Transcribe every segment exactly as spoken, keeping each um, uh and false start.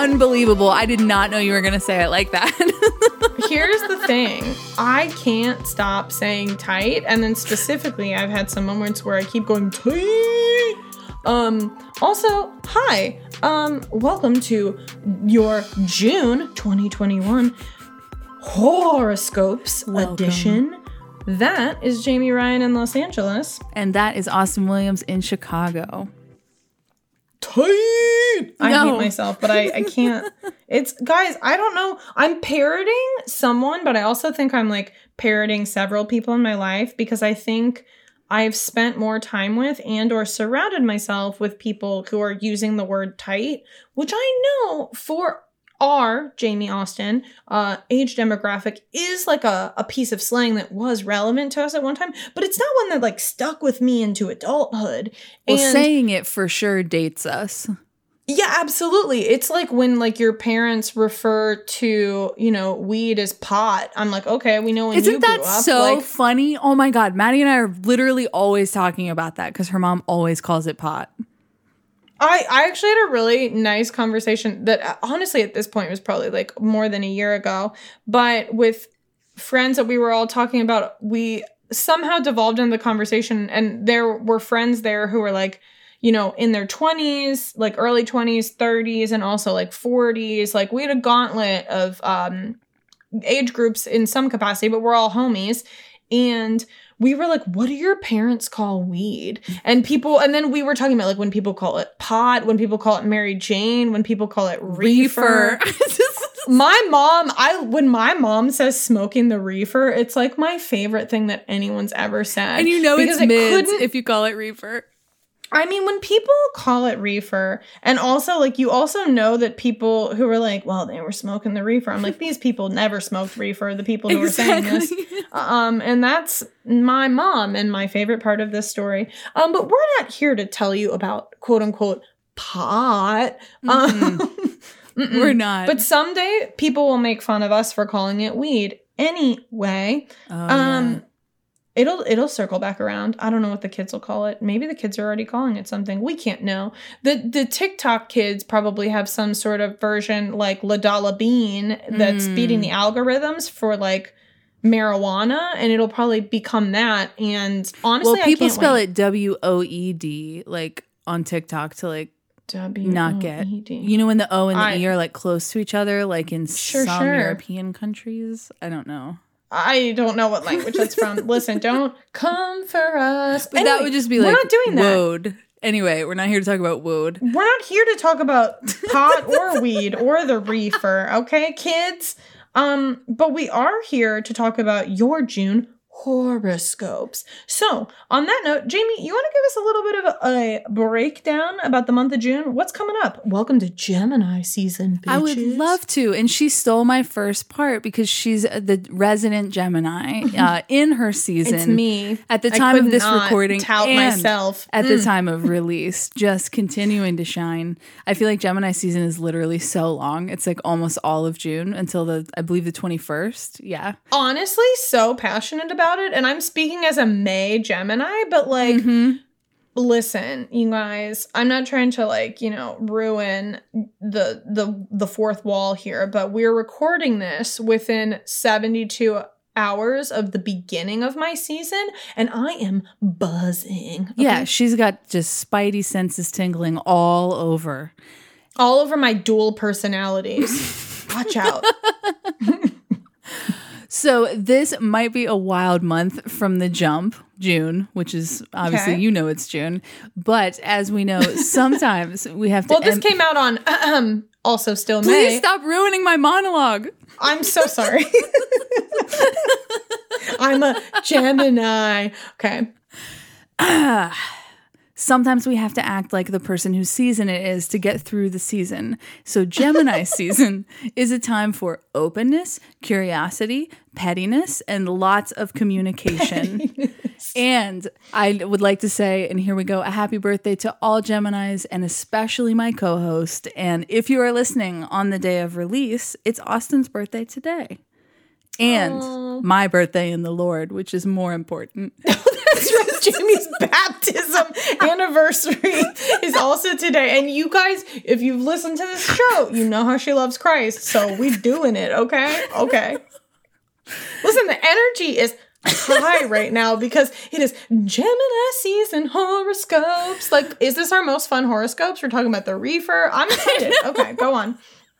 unbelievable. I did not know you were going to say it like that. Here's the thing. I can't stop saying tight. And then specifically, I've had some moments where I keep going tight. Um, also, hi. Um, welcome to your June twenty twenty-one horoscopes welcome. Edition. That is Jamie Ryan in Los Angeles. And that is Austin Williams in Chicago. Tight! I No. hate myself, but I, I can't. It's, guys, I don't know. I'm parroting someone, but I also think I'm like parroting several people in my life because I think I've spent more time with and or surrounded myself with people who are using the word tight, which I know for our Jamie Austin uh, age demographic is like a, a piece of slang that was relevant to us at one time, but it's not one that like stuck with me into adulthood. Well, and saying it for sure dates us. yeah, absolutely. It's like when like your parents refer to, you know, weed as pot. I'm like, okay, we know when Isn't you grew that up. so like, funny? Oh my God. Maddie and I are literally always talking about that because her mom always calls it pot. I, I actually had a really nice conversation that uh, honestly at this point was probably like more than a year ago, but with friends that we were all talking about, we somehow devolved into the conversation and there were friends there who were like, you know, in their twenties, like early twenties, thirties, and also like forties. Like we had a gauntlet of um, age groups in some capacity, but we're all homies. And we were like, what do your parents call weed? And people, and then we were talking about like when people call it pot, when people call it Mary Jane, when people call it reefer. My mom, I when my mom says smoking the reefer, it's like my favorite thing that anyone's ever said. And you know because it's it mids couldn't- if you call it reefer. I mean, when people call it reefer, and also, like, you also know that people who are like, well, they were smoking the reefer. I'm like, these people never smoked reefer, the people who Exactly. are saying this. Um, and that's my mom and my favorite part of this story. Um, but we're not here to tell you about, quote unquote, pot. Mm-mm. Um, We're not. But someday people will make fun of us for calling it weed. Anyway, Oh, um, yeah. It'll it'll circle back around. I don't know what the kids will call it. Maybe the kids are already calling it something. We can't know. The the TikTok kids probably have some sort of version like La Dollar Bean that's Mm. beating the algorithms for like marijuana, and it'll probably become that. And honestly, Well, people I can't spell wait. it W O E D like on TikTok to like W not get. O E D. You know when the O and the I- E are like close to each other, like in Sure, some sure. European countries? I don't know. I don't know what language that's from. Listen, don't come for us. But that Anyway, would just be we're like not doing that. woad. Anyway, we're not here to talk about woad. We're not here to talk about pot or weed or the reefer, okay, kids? Um, but we are here to talk about your June horoscopes. So, on that note, Jamie, you want to give us a little bit of a, a breakdown about the month of June? What's coming up? Welcome to Gemini season, bitches. I would love to. And she stole my first part because she's the resident Gemini uh, in her season. It's me. At the I time could of this not recording. tout and myself. At the Mm. time of release. Just continuing to shine. I feel like Gemini season is literally so long. It's like almost all of June until the, I believe the twenty-first. Yeah. Honestly, so passionate about it. And I'm speaking as a May Gemini, but like, Mhm. listen, you guys, I'm not trying to like, you know, ruin the the the fourth wall here, but we're recording this within seventy-two hours of the beginning of my season, and I am buzzing. Okay? Yeah, she's got just spidey senses tingling all over. All over my dual personalities. Watch out. So this might be a wild month from the jump, June, which is obviously, Okay. you know it's June. But as we know, sometimes we have to... Well, this em- came out on um, also still Please May. stop ruining my monologue. I'm so sorry. I'm a Gemini. Okay. Sometimes we have to act like the person whose season it is to get through the season. So Gemini season is a time for openness, curiosity, pettiness, and lots of communication. And I would like to say, and here we go, a happy birthday to all Geminis and especially my co-host. And if you are listening on the day of release, it's Austin's birthday today. And Aww. my birthday in the Lord, which is more important. That's right. Jamie's baptism anniversary is also today. And you guys, if you've listened to this show, you know how she loves Christ. So we doing it, okay? Okay. Listen, the energy is high right now because it is Gemini season horoscopes. Like, is this our most fun horoscopes? We're talking about the reefer. I'm excited. Okay, go on.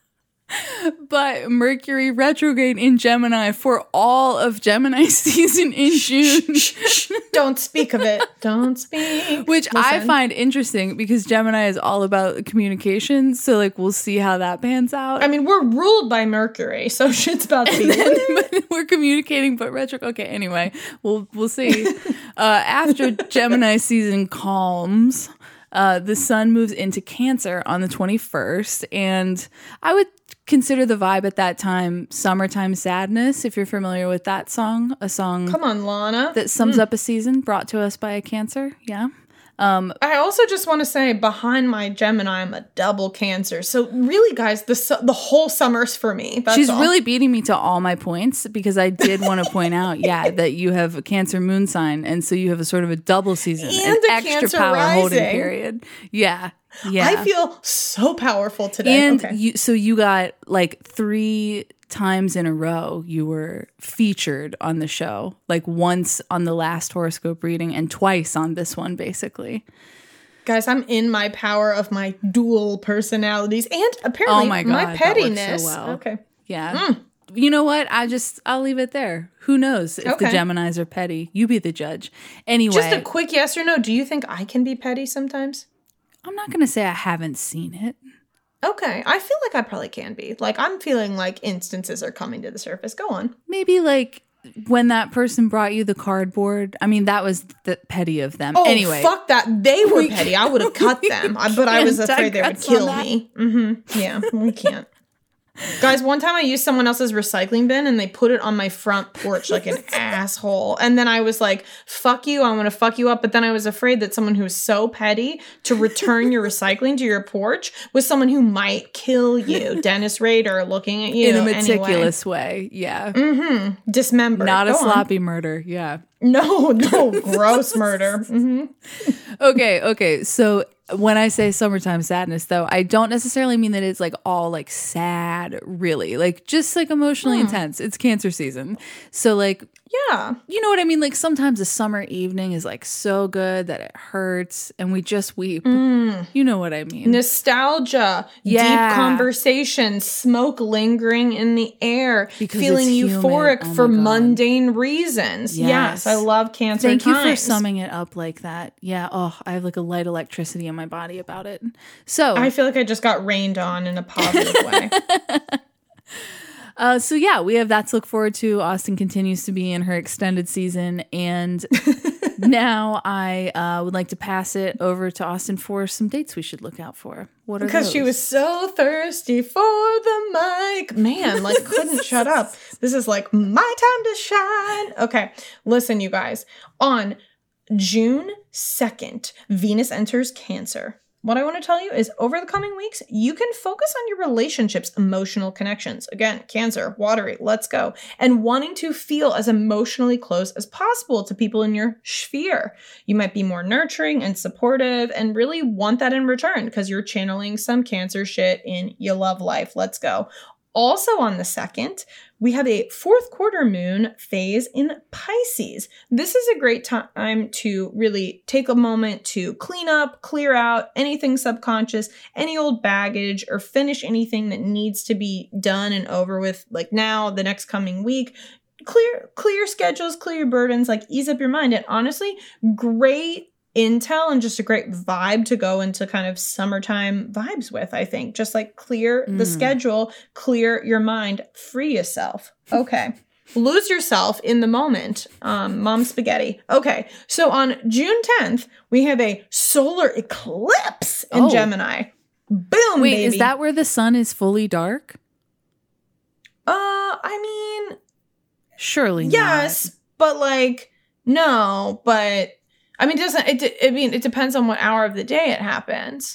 But Mercury retrograde in Gemini for all of Gemini season in June. Don't speak of it. Don't speak. Which Listen. I find interesting because Gemini is all about communication. So, like, we'll see how that pans out. I mean, we're ruled by Mercury, so shit's about to be. Then, we're communicating, but retro. Okay, anyway, we'll we'll see. Uh, after Gemini season calms, uh, the sun moves into Cancer on the twenty-first, and I would consider the vibe at that time Summertime Sadness, if you're familiar with that song, a song Come on, Lana. that sums Mm. up a season brought to us by a Cancer. Yeah. Um, I also just want to say, behind my Gemini, I'm a double Cancer. So really, guys, the su- the whole summer's for me. That's she's all. really beating me to all my points because I did want to point out, yeah, that you have a Cancer moon sign, and so you have a sort of a double season, And an a extra Cancer power holding rising. period. Yeah. Yeah. I feel so powerful today. And okay. you, so you got like three times in a row you were featured on the show, like once on the last horoscope reading and twice on this one, basically. Guys, I'm in my power of my dual personalities and apparently Oh my God, my that works pettiness. so well. Okay. Yeah. Mm. You know what? I just, I'll leave it there. Who knows if Okay. the Geminis are petty? You be the judge. Anyway, Just a quick yes or no. Do you think I can be petty sometimes? I'm not going to say I haven't seen it. Okay. I feel like I probably can be. Like, I'm feeling like instances are coming to the surface. Go on. Maybe like when that person brought you the cardboard. I mean, that was the petty of them. Oh, anyway, fuck that. They were We petty. I would have cut them. I, but I was can't afraid they would digress on kill that. me. Mm-hmm. Yeah, we can't. Guys, one time I used someone else's recycling bin and they put it on my front porch like an asshole. And then I was like, fuck you, I'm going to fuck you up. But then I was afraid that someone who was so petty to return your recycling to your porch was someone who might kill you. Dennis Rader looking at you in a anyway. meticulous way. Yeah. Mm-hmm. Dismembered. Not a Go on. sloppy murder. Yeah. No, no, gross murder. Mm-hmm. Okay, okay. So when I say summertime sadness, though, I don't necessarily mean that it's like all like sad, really. Like just like emotionally Hmm. intense. It's Cancer season. So like, Yeah. you know what I mean? Like sometimes a summer evening is like so good that it hurts and we just weep. Mm. You know what I mean? Nostalgia, Yeah. deep conversation, smoke lingering in the air, Because feeling it's human. euphoric Oh for my God. mundane reasons. Yes. Yes. I love Cancer Thank you for times. summing it up like that. Yeah. Oh, I have like a light electricity in my body about it. So I feel like I just got rained on in a positive way. Uh, so yeah, we have that to look forward to. Austin continues to be in her extended season, and now I uh, would like to pass it over to Austin for some dates we should look out for. What are Because those? she was so thirsty for the mic. Man, like, couldn't shut up. This is like my time to shine. Okay, listen, you guys. On June second, Venus enters Cancer. What I want to tell you is over the coming weeks, you can focus on your relationships' emotional connections. Again, Cancer, watery, let's go. And wanting to feel as emotionally close as possible to people in your sphere. You might be more nurturing and supportive and really want that in return because you're channeling some Cancer shit in your love life. Let's go. Also on the second, we have a fourth quarter moon phase in Pisces. This is a great time to really take a moment to clean up, clear out anything subconscious, any old baggage, or finish anything that needs to be done and over with, like now, the next coming week. Clear, clear schedules, clear your burdens, like ease up your mind. And honestly, great intel and just a great vibe to go into kind of summertime vibes with, I think. Just like clear the Mm. schedule, clear your mind, free yourself. Okay. Lose yourself in the moment. Um, Mom spaghetti. Okay. So on June tenth, we have a solar eclipse in Oh. Gemini. Boom, Wait, baby. is that where the sun is fully dark? Uh, I mean, Surely yes, but like, no, but I mean, it doesn't, it, I mean, it depends on what hour of the day it happens.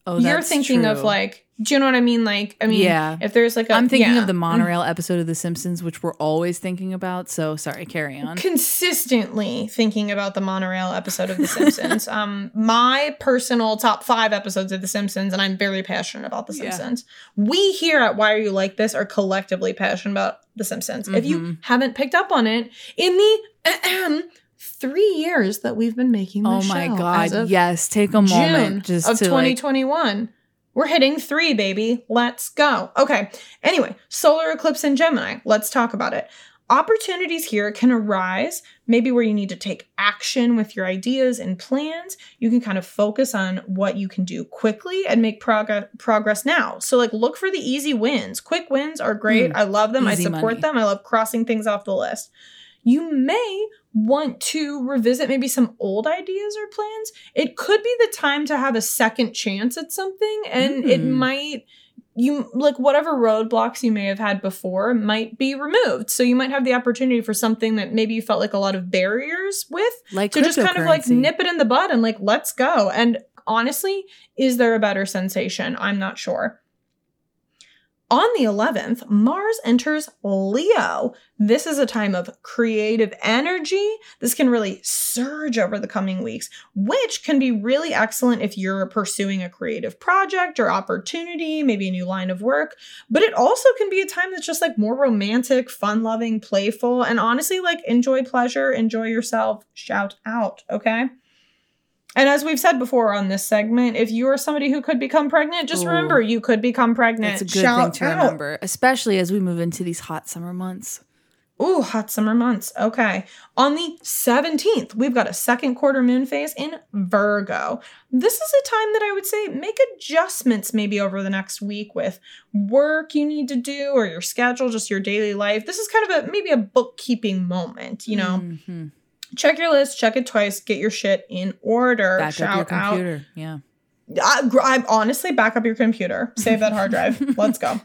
Oh, You're that's thinking true. of like, do you know what I mean? Like, I mean, Yeah. if there's like a, I'm thinking yeah. of the monorail episode of The Simpsons, which we're always thinking about. So sorry, carry on. Consistently thinking about the monorail episode of The Simpsons. um, my personal top five episodes of The Simpsons, and I'm very passionate about The Yeah. Simpsons. We here at Why Are You Like This are collectively passionate about The Simpsons. Mm-hmm. If you haven't picked up on it, in the ahem, three years that we've been making this Oh show, my as God. of Yes. Take a June moment just of to twenty like, twenty-one. We're hitting three, baby. Let's go. Okay. Anyway, solar eclipse in Gemini. Let's talk about it. Opportunities here can arise, maybe where you need to take action with your ideas and plans. You can kind of focus on what you can do quickly and make progress progress now. So like look for the easy wins. Quick wins are great. Mm, I love them. I easy support money. them. I love crossing things off the list. You may want to revisit maybe some old ideas or plans. It could be the time to have a second chance at something, and mm. it might, you like whatever roadblocks you may have had before might be removed. So you might have the opportunity for something that maybe you felt like a lot of barriers with, like to just kind of like nip it in the bud and like, let's go. And honestly, is there a better sensation? I'm not sure. On the eleventh, Mars enters Leo. This is a time of creative energy. This can really surge over the coming weeks, which can be really excellent if you're pursuing a creative project or opportunity, maybe a new line of work. But it also can be a time that's just like more romantic, fun-loving, playful, and honestly, like enjoy pleasure, enjoy yourself, shout out, okay? And as we've said before on this segment, if you are somebody who could become pregnant, just Ooh, remember you could become pregnant. It's a good Shout thing to out. remember, especially as we move into these hot summer months. Ooh, hot summer months. Okay. On the seventeenth, we've got a second quarter moon phase in Virgo. This is a time that I would say make adjustments maybe over the next week with work you need to do or your schedule, just your daily life. This is kind of a maybe a bookkeeping moment, you know. Mm-hmm. Check your list, check it twice, get your shit in order. Back Shout up your computer. Out. Yeah. I, I honestly back up your computer. Save that hard drive. Let's go.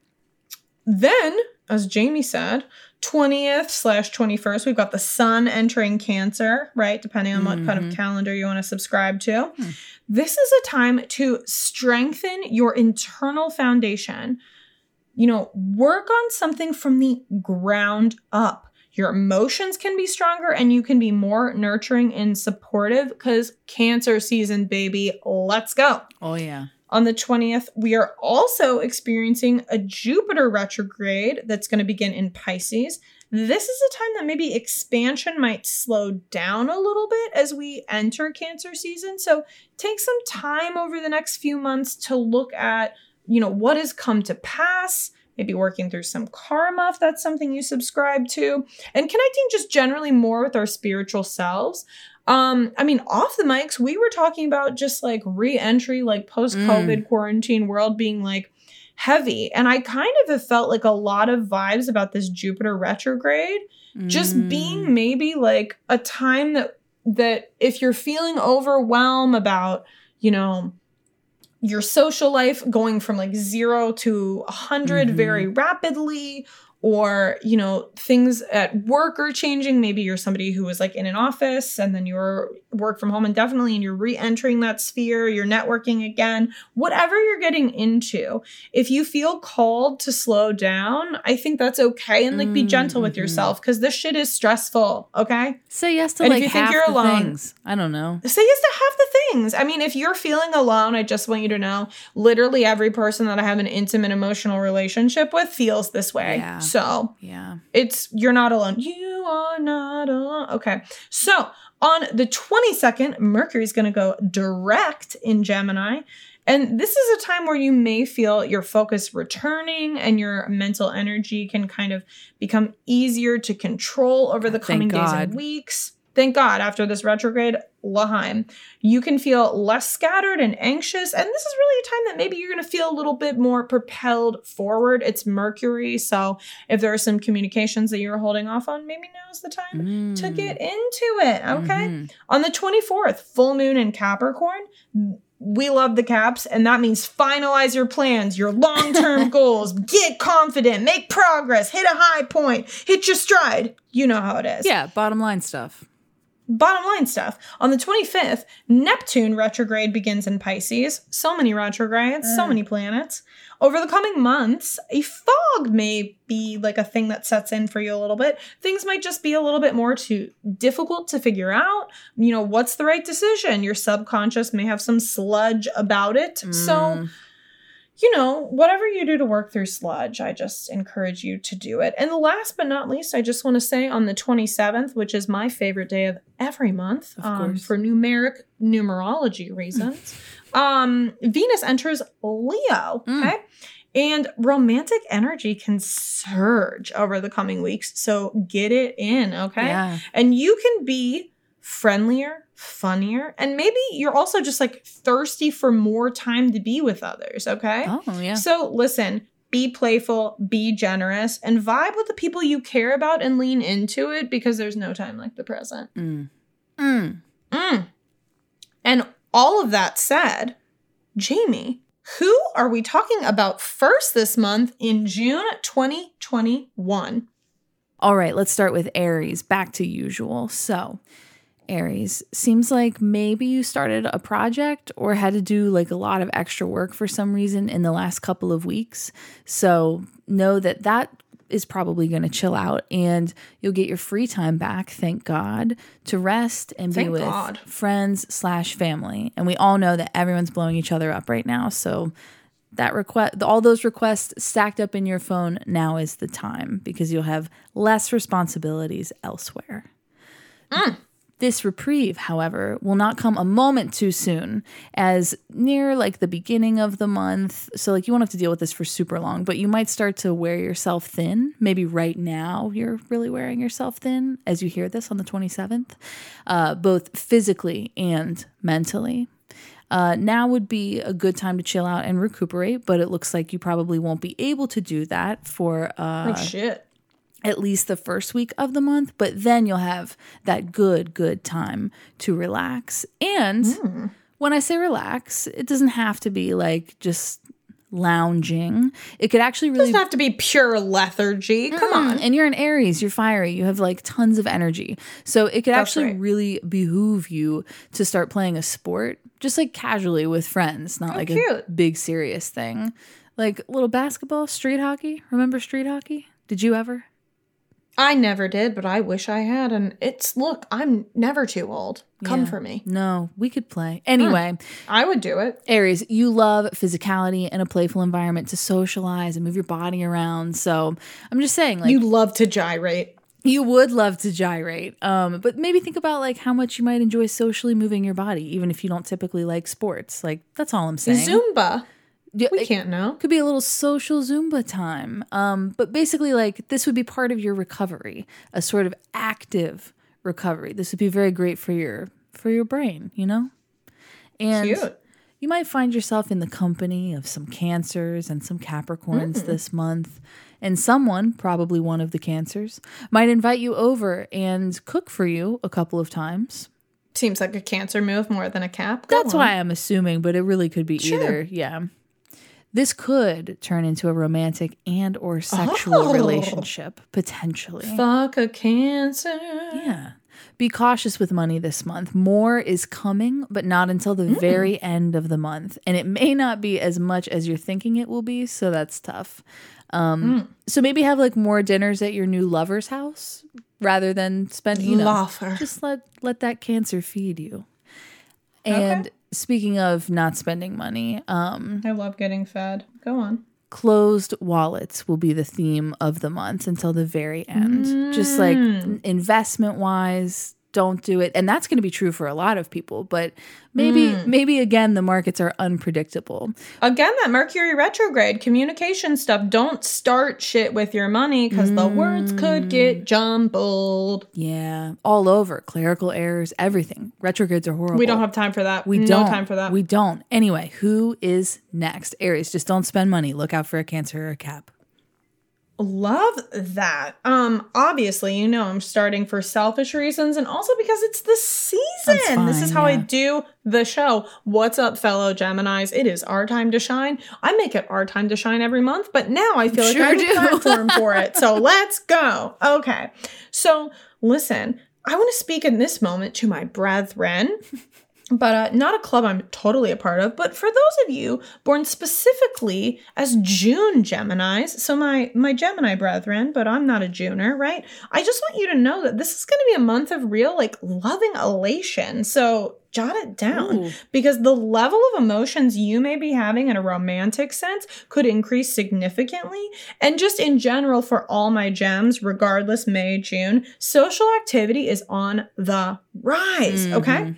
Then, as Jamie said, twentieth slash twenty-first, we've got the sun entering Cancer, right? Depending on what mm-hmm. kind of calendar you want to subscribe to. Hmm. This is a time to strengthen your internal foundation. You know, work on something from the ground up. Your emotions can be stronger and you can be more nurturing and supportive because Cancer season, baby. Let's go. Oh, yeah. On the twentieth, we are also experiencing a Jupiter retrograde that's going to begin in Pisces. This is a time that maybe expansion might slow down a little bit as we enter Cancer season. So take some time over the next few months to look at, you know, what has come to pass. Maybe working through some karma if that's something you subscribe to, and connecting just generally more with our spiritual selves. Um, I mean, off the mics, we were talking about just like re-entry, like post-COVID mm. quarantine world being like heavy. And I kind of have felt like a lot of vibes about this Jupiter retrograde, mm. just being maybe like a time that, that if you're feeling overwhelmed about, you know, your social life going from like zero to a hundred mm-hmm. very rapidly, or, you know, things at work are changing. Maybe you're somebody who was like in an office and then you're work from home indefinitely and you're re-entering that sphere, you're networking again, whatever you're getting into. If you feel called to slow down, I think that's okay. And like be gentle with mm-hmm. yourself because this shit is stressful. Okay. Say yes to and like if you half think you're the alone, things. I don't know. Say yes to half the things. I mean, if you're feeling alone, I just want you to know literally every person that I have an intimate emotional relationship with feels this way. Yeah. So yeah, it's, you're not alone. You are not alone. Okay. So on the twenty-second, Mercury's going to go direct in Gemini. And this is a time where you may feel your focus returning and your mental energy can kind of become easier to control over the coming days and weeks. Thank God, after this retrograde, Lahaim, you can feel less scattered and anxious. And this is really a time that maybe you're going to feel a little bit more propelled forward. It's Mercury. So if there are some communications that you're holding off on, maybe now's the time mm. to get into it. Okay. Mm-hmm. On the twenty-fourth, full moon in Capricorn. We love the Caps, and that means finalize your plans, your long-term goals, get confident, make progress, hit a high point, hit your stride. You know how it is. Yeah, bottom line stuff. bottom line stuff. On the twenty-fifth, Neptune retrograde begins in Pisces. So many retrogrades, uh. so many planets. Over the coming months, a fog may be like a thing that sets in for you a little bit. Things might just be a little bit more too difficult to figure out. You know, what's the right decision? Your subconscious may have some sludge about it. Mm. So, you know, whatever you do to work through sludge, I just encourage you to do it. And last but not least, I just want to say on the twenty-seventh, which is my favorite day of every month, of um, for numeric numerology reasons, um, Venus enters Leo, Mm. okay? And romantic energy can surge over the coming weeks. So get it in, okay? Yeah. And you can be friendlier, funnier, and maybe you're also just like thirsty for more time to be with others, okay? Oh, yeah. So listen, be playful, be generous, and vibe with the people you care about and lean into it because there's no time like the present. Mm. Mm. Mm. And all of that said, Jamie, who are we talking about first this month in June twenty twenty-one? All right, let's start with Aries, back to usual. So, Aries, seems like maybe you started a project or had to do like a lot of extra work for some reason in the last couple of weeks. So, know that that is probably going to chill out and you'll get your free time back, thank God, to rest and be Thank with God. friends slash family. And we all know that everyone's blowing each other up right now. So that request, all those requests stacked up in your phone, now is the time because you'll have less responsibilities elsewhere. Mm. This reprieve, however, will not come a moment too soon, as near like the beginning of the month, so like you won't have to deal with this for super long, but you might start to wear yourself thin. Maybe right now you're really wearing yourself thin as you hear this on the twenty-seventh, uh, both physically and mentally. Uh, now would be a good time to chill out and recuperate, but it looks like you probably won't be able to do that for uh, oh, shit. at least the first week of the month, but then you'll have that good, good time to relax. And mm. when I say relax, it doesn't have to be like just lounging. It could actually really... It doesn't have to be pure lethargy. Come Mm-mm. on. And you're an Aries, you're fiery, you have like tons of energy. So it could That's actually right. really behoove you to start playing a sport, just like casually with friends, not Oh, like cute. a big serious thing. Like little basketball, street hockey. Remember street hockey? Did you ever? I never did, but I wish I had. And it's, look, I'm never too old. Come Yeah. for me. No, we could play. Anyway, I would do it. Aries, you love physicality and a playful environment to socialize and move your body around. So I'm just saying, like, You you, love to gyrate. would love to gyrate. Um, but maybe think about like how much you might enjoy socially moving your body, even if you don't typically like sports. Like, that's all I'm saying. Zumba. Yeah, We it can't know. could be a little social Zumba time. Um, but basically, like, this would be part of your recovery, a sort of active recovery. This would be very great for your for your brain, you know? And Cute. you might find yourself in the company of some Cancers and some Capricorns Mm. this month. And someone, probably one of the Cancers, might invite you over and cook for you a couple of times. Seems like a Cancer move more than a Cap. Go That's on. why I'm assuming, but it really could be Sure. either. Yeah. This could turn into a romantic and or sexual Oh. relationship, potentially. Fuck a Cancer. Yeah. Be cautious with money this month. More is coming, but not until the Mm. very end of the month. And it may not be as much as you're thinking it will be, so that's tough. Um, Mm. So maybe have like more dinners at your new lover's house rather than spend, you know, Lover. just let, let that Cancer feed you. And Okay. speaking of not spending money, um, I love getting fed. Go on. closed wallets will be the theme of the month until the very end. Just like investment wise, don't do it. And that's going to be true for a lot of people, but maybe, Mm. maybe again, the markets are unpredictable. Again, that Mercury retrograde communication stuff. Don't start shit with your money because the words could get jumbled. Yeah. All over. Clerical errors, everything. Retrogrades are horrible. We don't have time for that. We no don't. time for that. We don't. Anyway, who is next? Aries, just don't spend money. Look out for a Cancer or a Cap. Love that. Um, obviously, you know, I'm starting for selfish reasons and also because it's the season. That's This is fine, how I yeah. do the show. What's up, fellow Geminis? It is our time to shine. I make it our time to shine every month, but now I feel like Sure I have do. a platform for it. So let's go. Okay. So listen, I want to speak in this moment to my brethren, but uh, not a club I'm totally a part of. But for those of you born specifically as June Geminis, so my my Gemini brethren, but I'm not a Juner, right? I just want you to know that this is going to be a month of real, like, loving elation. So jot it down. Ooh. Because the level of emotions you may be having in a romantic sense could increase significantly. And just in general, for all my gems, regardless May, June, social activity is on the rise. Mm-hmm. Okay.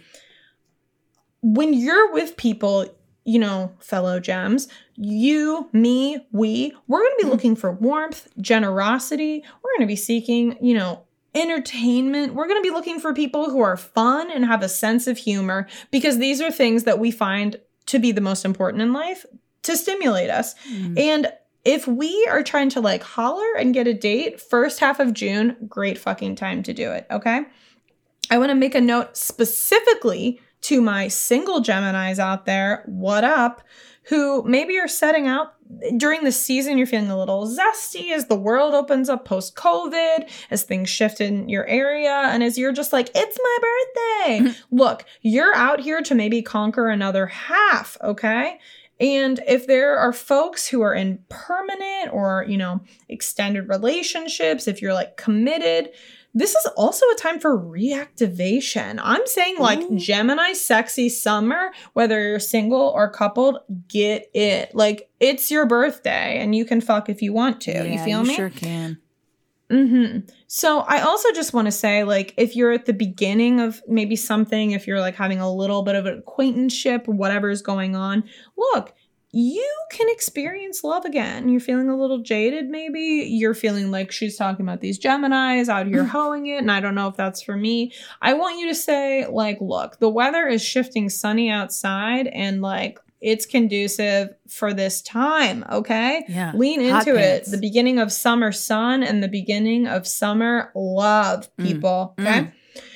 When you're with people, you know, fellow gems, you, me, we, we're going to be looking for warmth, generosity. We're going to be seeking, you know, entertainment. We're going to be looking for people who are fun and have a sense of humor, because these are things that we find to be the most important in life to stimulate us. Mm. And if we are trying to like holler and get a date, first half of June, great fucking time to do it. Okay. I want to make a note specifically to my single Geminis out there, what up, who maybe are setting out during the season, you're feeling a little zesty as the world opens up post-COVID, as things shift in your area, and as you're just like, it's my birthday. Look, you're out here to maybe conquer another half, okay? And if there are folks who are in permanent or, you know, extended relationships, if you're like committed, this is also a time for reactivation. I'm saying like Ooh. Gemini sexy summer, whether you're single or coupled, get it. Like it's your birthday and you can fuck if you want to. Yeah, you feel you me? Sure can. Mm-hmm. So I also just want to say, like, if you're at the beginning of maybe something, if you're like having a little bit of an acquaintanceship or whatever is going on, look, you can experience love again. You're feeling a little jaded, maybe. You're feeling like she's talking about these Geminis out here hoeing it, and I don't know if that's for me. I want you to say, like, look, the weather is shifting sunny outside, and, like, it's conducive for this time, okay? Yeah. Lean into it. The beginning of summer sun and the beginning of summer love, people, mm. okay? Mm.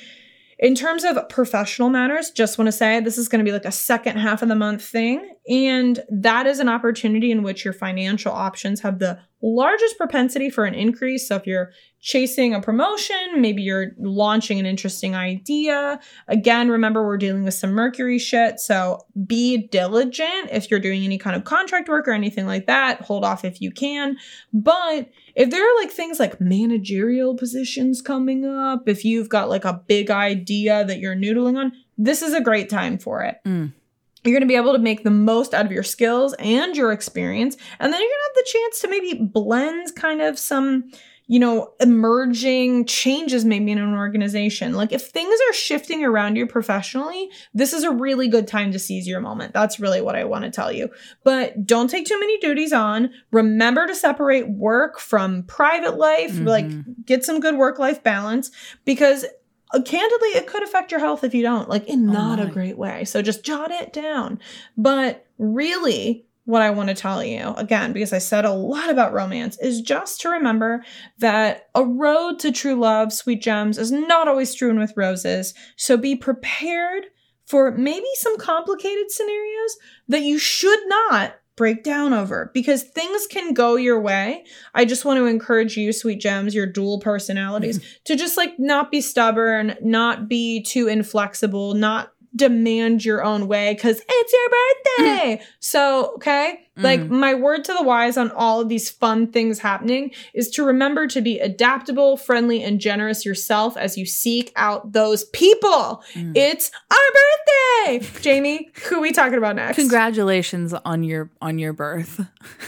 In terms of professional matters, just want to say this is going to be like a second half of the month thing. And that is an opportunity in which your financial options have the largest propensity for an increase. So if you're chasing a promotion, maybe you're launching an interesting idea. Again, remember, we're dealing with some Mercury shit. So be diligent if you're doing any kind of contract work or anything like that. Hold off if you can. But if there are like things like managerial positions coming up, if you've got like a big idea that you're noodling on, this is a great time for it. Mm. You're going to be able to make the most out of your skills and your experience. And then you're going to have the chance to maybe blend kind of some, you know, emerging changes maybe in an organization. Like if things are shifting around you professionally, this is a really good time to seize your moment. That's really what I want to tell you. But don't take too many duties on. Remember to separate work from private life. Mm-hmm. Like get some good work-life balance, because Uh, candidly, it could affect your health if you don't, like in not oh a great way. So just jot it down. But really, what I want to tell you, again, because I said a lot about romance, is just to remember that a road to true love, sweet gems, is not always strewn with roses. So be prepared for maybe some complicated scenarios that you should not break down over, because things can go your way. I just want to encourage you, sweet gems, your dual personalities, to just like not be stubborn, not be too inflexible, not demand your own way because it's your birthday. So, okay, mm. like my word to the wise on all of these fun things happening is to remember to be adaptable, friendly, and generous yourself as you seek out those people. Mm. It's our birthday. Jamie, who are we talking about next? Congratulations on your on your birth.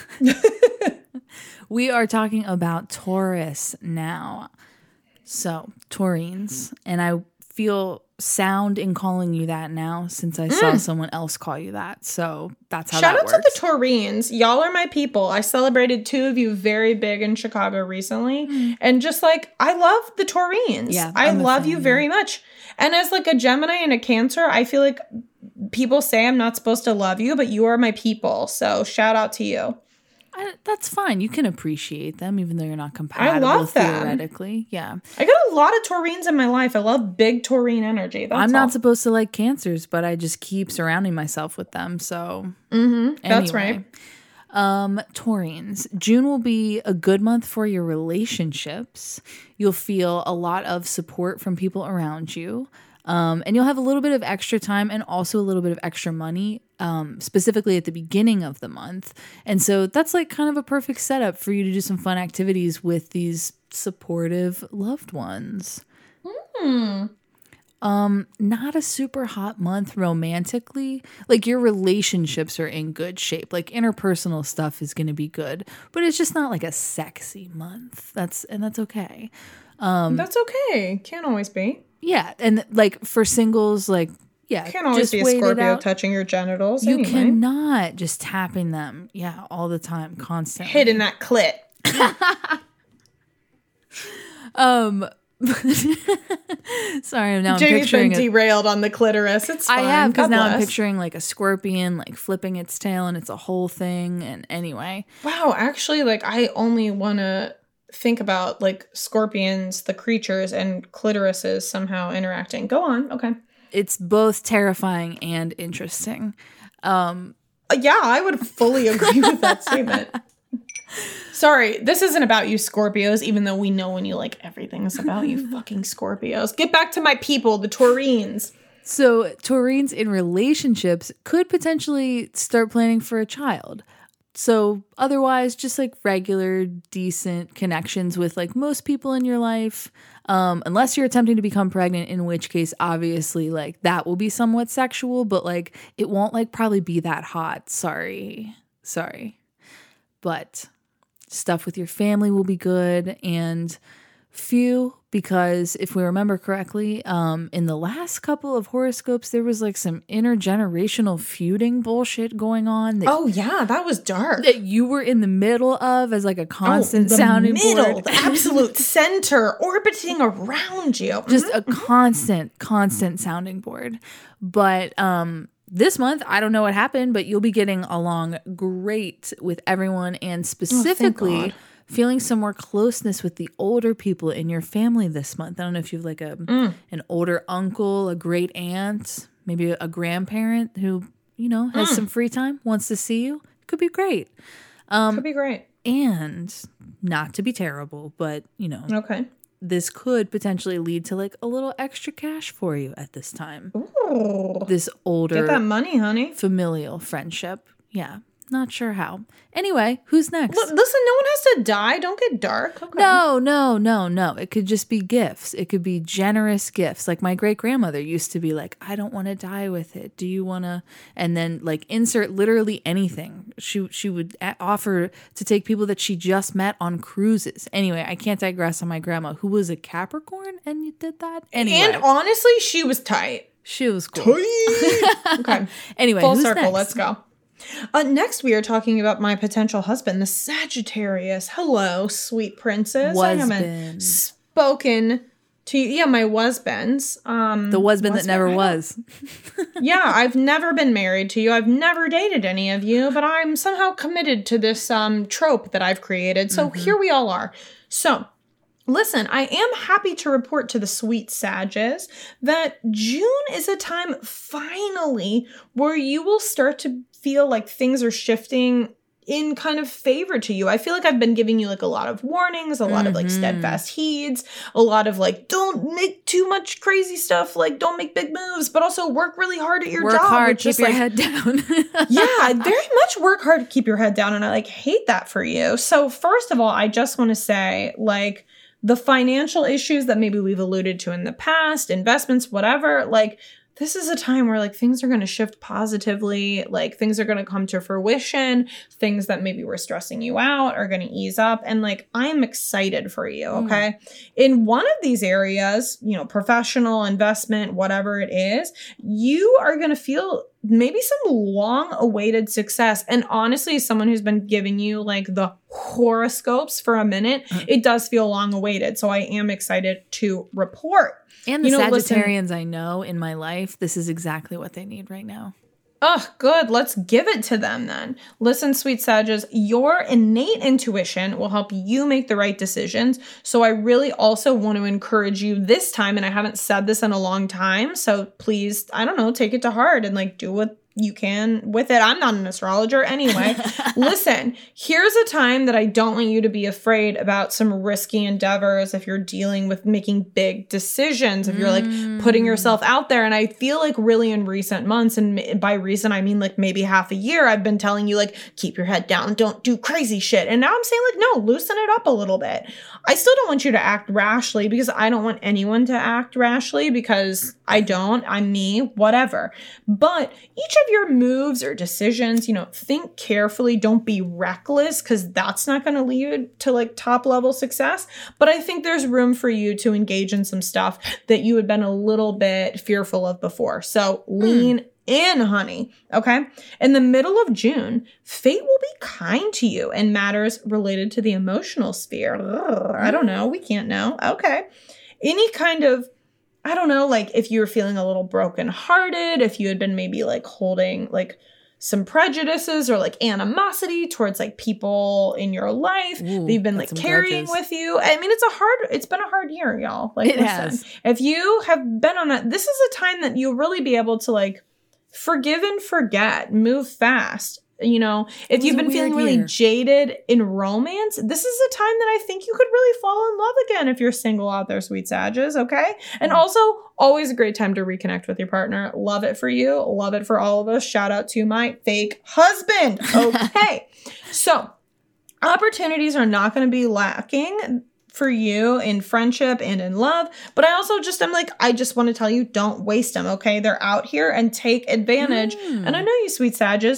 We are talking about Taurus now. So, Taurines, and I feel sound in calling you that now since I mm. saw someone else call you that. So that's how Shout that out works. to the Taurines. Y'all are my people. I celebrated two of you very big in Chicago recently. Mm. And just like, I love the Taurines. Yeah, I I'm love fan, you very yeah. much. And as like a Gemini and a Cancer, I feel like people say I'm not supposed to love you, but you are my people. So shout out to you. I, that's fine. You can appreciate them, even though you're not compatible I love them. theoretically. Yeah. I got a lot of Taurines in my life. I love big Taurine energy. That's I'm not all. supposed to like Cancers, but I just keep surrounding myself with them. So mm-hmm. That's anyway. right. Um, Taurines, June will be a good month for your relationships. You'll feel a lot of support from people around you. Um, and you'll have a little bit of extra time and also a little bit of extra money, um, specifically at the beginning of the month. And so that's like kind of a perfect setup for you to do some fun activities with these supportive loved ones. Hmm. Um, not a super hot month romantically. Like your relationships are in good shape. Like interpersonal stuff is going to be good, but it's just not like a sexy month. That's and that's okay. Um, that's okay. Can't always be. Yeah, and like for singles, like yeah, can't always be a Scorpio touching your genitals. You anyway. cannot just tapping them. Yeah, all the time, constantly hitting that clit. um. Sorry, now I'm Jamie's picturing been a, derailed on the clitoris. It's fine. I have because now bless. I'm picturing like a scorpion like flipping its tail and it's a whole thing. And anyway, wow, actually, like I only want to think about like scorpions, the creatures, and clitorises somehow interacting. Go on, okay. It's both terrifying and interesting. Um, yeah, I would fully agree with that statement. Sorry, this isn't about you Scorpios, even though we know when you like everything is about you fucking Scorpios. Get back to my people, the Taurines. So Taurines in relationships could potentially start planning for a child. So otherwise, just like regular, decent connections with like most people in your life. Um, unless you're attempting to become pregnant, in which case, obviously, like that will be somewhat sexual, but like it won't like probably be that hot. Sorry. Sorry. But stuff with your family will be good, and few, because if we remember correctly, um, in the last couple of horoscopes, there was like some intergenerational feuding bullshit going on. That, oh yeah, that was dark. That you were in the middle of as like a constant oh, sounding middle, board. The absolute center, orbiting around you. Just mm-hmm. a constant, constant sounding board. But um, this month, I don't know what happened, but you'll be getting along great with everyone, and specifically oh, feeling some more closeness with the older people in your family this month. I don't know if you have like a mm. an older uncle, a great aunt, maybe a grandparent who, you know, has mm. some free time, wants to see you. Could be great. Um, Could be great. And not to be terrible, but, you know. Okay. This could potentially lead to like a little extra cash for you at this time. Ooh. This older Get that money, honey. Familial friendship. Yeah. Not sure how. Anyway, who's next? L- listen, no one has to die. Don't get dark. Okay. No, no, no, no. It could just be gifts. It could be generous gifts. Like my great grandmother used to be like, I don't want to die with it. Do you want to? And then like insert literally anything. She she would a- offer to take people that she just met on cruises. Anyway, I can't digress on my grandma, who was a Capricorn, and you did that. Anyway, and honestly, she was tight. She was cool. Okay. Anyway, full who's circle. Next? Let's go. Uh, next, we are talking about my potential husband, the Sagittarius. Hello, sweet princess. Was I haven't been. spoken to you. Yeah, my was-beens. Um, the was-been that never was. Yeah, I've never been married to you. I've never dated any of you, but I'm somehow committed to this um, trope that I've created. So mm-hmm. here we all are. So listen, I am happy to report to the sweet Sages that June is a time finally where you will start to feel like things are shifting in kind of favor to you. I feel like I've been giving you like a lot of warnings, a lot mm-hmm. of like steadfast heeds, a lot of like, don't make too much crazy stuff, like don't make big moves, but also work really hard at your work job. Work hard, keep just, your like, head down. Yeah, very much work hard to keep your head down, and I like hate that for you. So first of all, I just want to say like, the financial issues that maybe we've alluded to in the past, investments, whatever, like this is a time where like things are going to shift positively, like things are going to come to fruition, things that maybe were stressing you out are going to ease up. And like, I'm excited for you. Okay. Mm. In one of these areas, you know, professional, investment, whatever it is, you are going to feel maybe some long awaited success. And honestly, as someone who's been giving you like the horoscopes for a minute, mm. it does feel long awaited. So I am excited to report. And the you know, Sagittarians listen, I know in my life, this is exactly what they need right now. Oh, good. Let's give it to them then. Listen, sweet Sages, your innate intuition will help you make the right decisions. So I really also want to encourage you this time, and I haven't said this in a long time, so please, I don't know, take it to heart and like do what you can with it. I'm not an astrologer anyway. Listen, here's a time that I don't want you to be afraid about some risky endeavors if you're dealing with making big decisions, if you're like putting yourself out there. And I feel like really in recent months, and by recent, I mean like maybe half a year, I've been telling you like, keep your head down, don't do crazy shit. And now I'm saying like, no, loosen it up a little bit. I still don't want you to act rashly because I don't want anyone to act rashly because I don't, I'm me, whatever. But each of your moves or decisions, you know, think carefully. Don't be reckless because that's not going to lead to like top level success. But I think there's room for you to engage in some stuff that you had been a little bit fearful of before. So lean hmm. in, honey. Okay. In the middle of June, fate will be kind to you in matters related to the emotional sphere. Ugh, I don't know. We can't know. Okay. Any kind of, I don't know, like if you were feeling a little brokenhearted, if you had been maybe like holding like some prejudices or like animosity towards like people in your life Ooh, that you've been like carrying grudges. with you. I mean, it's a hard, it's been a hard year, y'all. Like, it listen, has. If you have been on a, this is a time that you'll really be able to like forgive and forget, move fast. You know, if you've been feeling really year. jaded in romance, this is a time that I think you could really fall in love again if you're single out there, sweet Sages, okay? And mm. also, always a great time to reconnect with your partner. Love it for you. Love it for all of us. Shout out to my fake husband. Okay. So, opportunities are not going to be lacking for you in friendship and in love. But I also just am like, I just want to tell you, don't waste them, okay? They're out here and take advantage. Mm. And I know you, sweet Sages,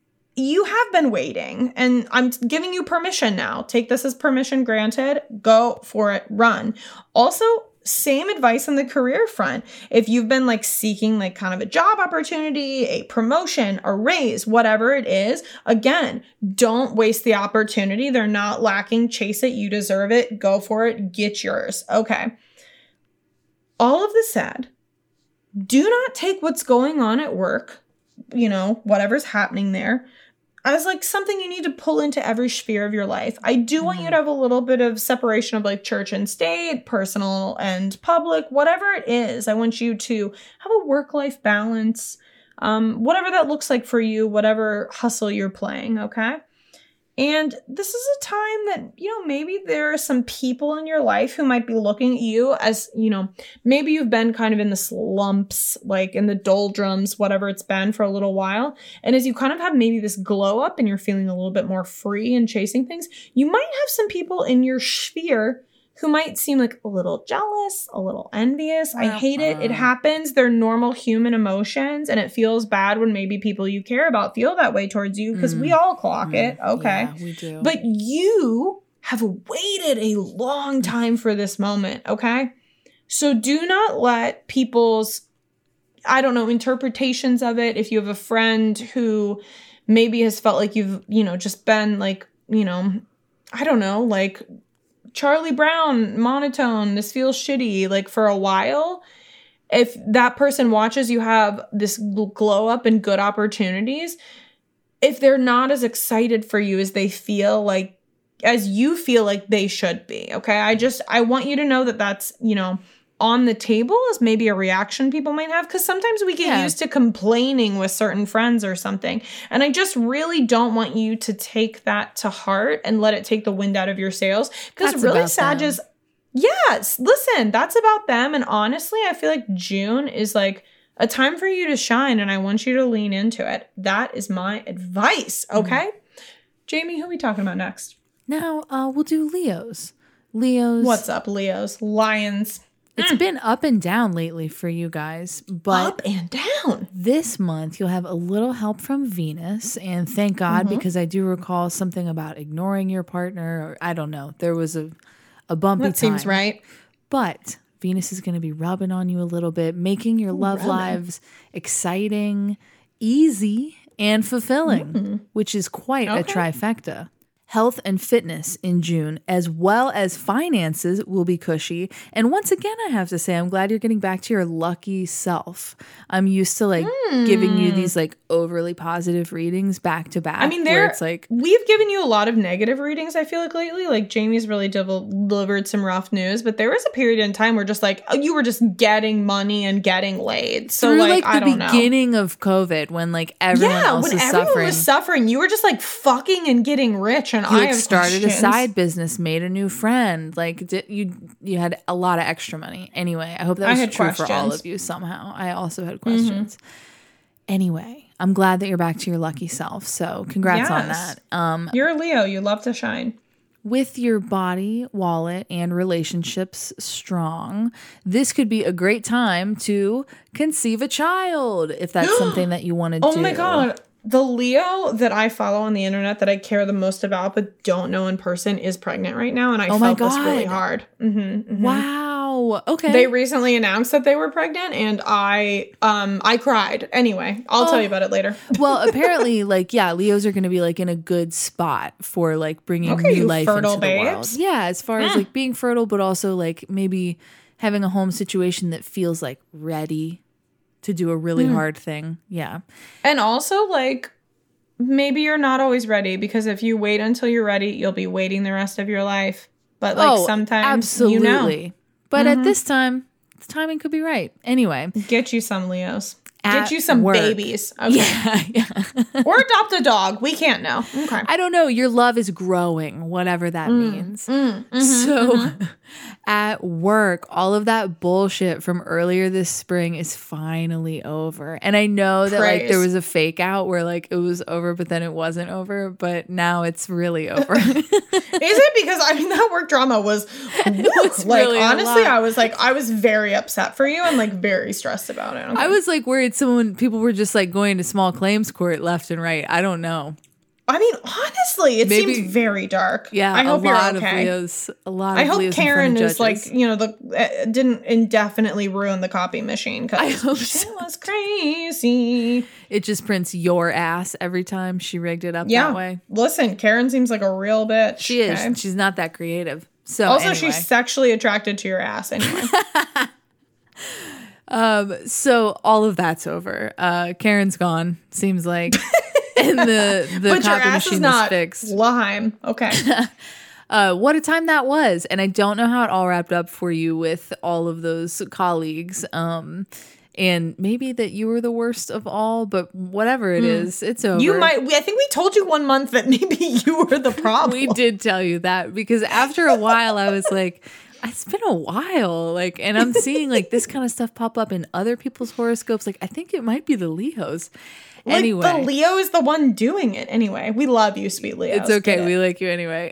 you have been waiting, and I'm giving you permission now. Take this as permission granted. Go for it. Run. Also, same advice on the career front. If you've been like seeking like kind of a job opportunity, a promotion, a raise, whatever it is, again, don't waste the opportunity. They're not lacking. Chase it. You deserve it. Go for it. Get yours. Okay. All of this said, do not take what's going on at work, you know, whatever's happening there, as like something you need to pull into every sphere of your life. I do want you to have a little bit of separation of like church and state, personal and public, whatever it is. I want you to have a work-life balance, um, whatever that looks like for you, whatever hustle you're playing, okay? And this is a time that, you know, maybe there are some people in your life who might be looking at you as, you know, maybe you've been kind of in the slumps, like in the doldrums, whatever it's been for a little while. And as you kind of have maybe this glow up and you're feeling a little bit more free and chasing things, you might have some people in your sphere who might seem like a little jealous, a little envious. I hate it. It happens. They're normal human emotions, and it feels bad when maybe people you care about feel that way towards you because mm. we all clock mm. it. Okay. Yeah, we do. But you have waited a long time for this moment. Okay. So do not let people's, I don't know, interpretations of it. If you have a friend who maybe has felt like you've, you know, just been like, you know, I don't know, like, Charlie Brown, monotone, this feels shitty, like for a while. If that person watches you have this glow up and good opportunities, if they're not as excited for you as they feel like, as you feel like they should be, okay? I just, I want you to know that that's, you know, on the table as maybe a reaction people might have, because sometimes we get yeah. used to complaining with certain friends or something. And I just really don't want you to take that to heart and let it take the wind out of your sails. Because really, Sages, yes, listen, that's about them. And honestly, I feel like June is like a time for you to shine, and I want you to lean into it. That is my advice, okay? Mm-hmm. Jamie, who are we talking about next? Now, uh, we'll do Leos. Leos. What's up, Leos? Lions. It's been up and down lately for you guys, but up and down. This month you'll have a little help from Venus, and thank God, mm-hmm. because I do recall something about ignoring your partner, or I don't know. There was a, a bumpy that time. Seems right. But Venus is going to be rubbing on you a little bit, making your Ooh, love rubbing. lives exciting, easy, and fulfilling, mm-hmm. which is quite okay. a trifecta. Health and fitness in June, as well as finances, will be cushy. And once again, I have to say, I'm glad you're getting back to your lucky self. I'm used to like mm. giving you these like overly positive readings back to back. I mean, there it's like we've given you a lot of negative readings. I feel like lately, like Jamie's really delivered some rough news, but there was a period in time where just like you were just getting money and getting laid. So Through, like, like I the don't know. beginning of COVID, when like everyone yeah, else when was everyone suffering, was suffering, you were just like fucking and getting rich. And you I like, have started questions. a side business, made a new friend. Like did, you, you had a lot of extra money. Anyway, I hope that was I true had for all questions. of you somehow. I also had questions. Mm-hmm. Anyway, I'm glad that you're back to your lucky self. So congrats yes. on that. Um, you're a Leo. You love to shine. With your body, wallet, and relationships strong, this could be a great time to conceive a child if that's something that you want to oh do. Oh my God. The Leo that I follow on the internet that I care the most about but don't know in person is pregnant right now, and I oh felt this really hard. Mm-hmm, mm-hmm. Wow. Okay. They recently announced that they were pregnant, and I um I cried. Anyway, I'll oh. tell you about it later. Well, apparently, like yeah, Leos are going to be like in a good spot for like bringing okay, new life fertile into babes. the world. Yeah, as far mm. as like being fertile, but also like maybe having a home situation that feels like ready to do a really mm. hard thing. Yeah. And also like maybe you're not always ready, because if you wait until you're ready, you'll be waiting the rest of your life. But like oh, sometimes absolutely. you know. But mm-hmm. at this time, the timing could be right. Anyway. Get you some Leos. At Get you some work. babies. Okay. Yeah, yeah. Or adopt a dog. We can't know. Okay. I don't know. Your love is growing, whatever that mm, means. Mm, mm-hmm, so mm-hmm. at work, all of that bullshit from earlier this spring is finally over. And I know that Praise. like there was a fake out where like it was over, but then it wasn't over. But now it's really over. Is it? Because I mean, that work drama was, it was like, really honestly, I was like, I was very upset for you and like very stressed about it. Okay. I was like worried someone, people were just like going to small claims court left and right. I don't know. I mean, honestly, it Maybe, seems very dark. Yeah, I hope a lot you're okay. of Leos. A lot of I hope Leos Karen in front of is like, judges. you know, the uh, didn't indefinitely ruin the copy machine, I because hope she so. was crazy. It just prints your ass every time she rigged it up yeah. that way. Listen, Karen seems like a real bitch. She is. Okay? She's not that creative. So also, anyway. she's sexually attracted to your ass anyway. um. So all of that's over. Uh, Karen's gone. Seems like. And the the but copy your ass machine is not is fixed. Laheim. Okay. uh, what a time that was, and I don't know how it all wrapped up for you with all of those colleagues. Um, and maybe that you were the worst of all, but whatever it mm. is, it's over. You might. I think we told you one month that maybe you were the problem. We did tell you that, because after a while, I was like. It's been a while, like, and I'm seeing like this kind of stuff pop up in other people's horoscopes. Like, I think it might be the Leos. Like, anyway, the Leo is the one doing it. Anyway, we love you, sweet Leo. It's okay. We like you anyway.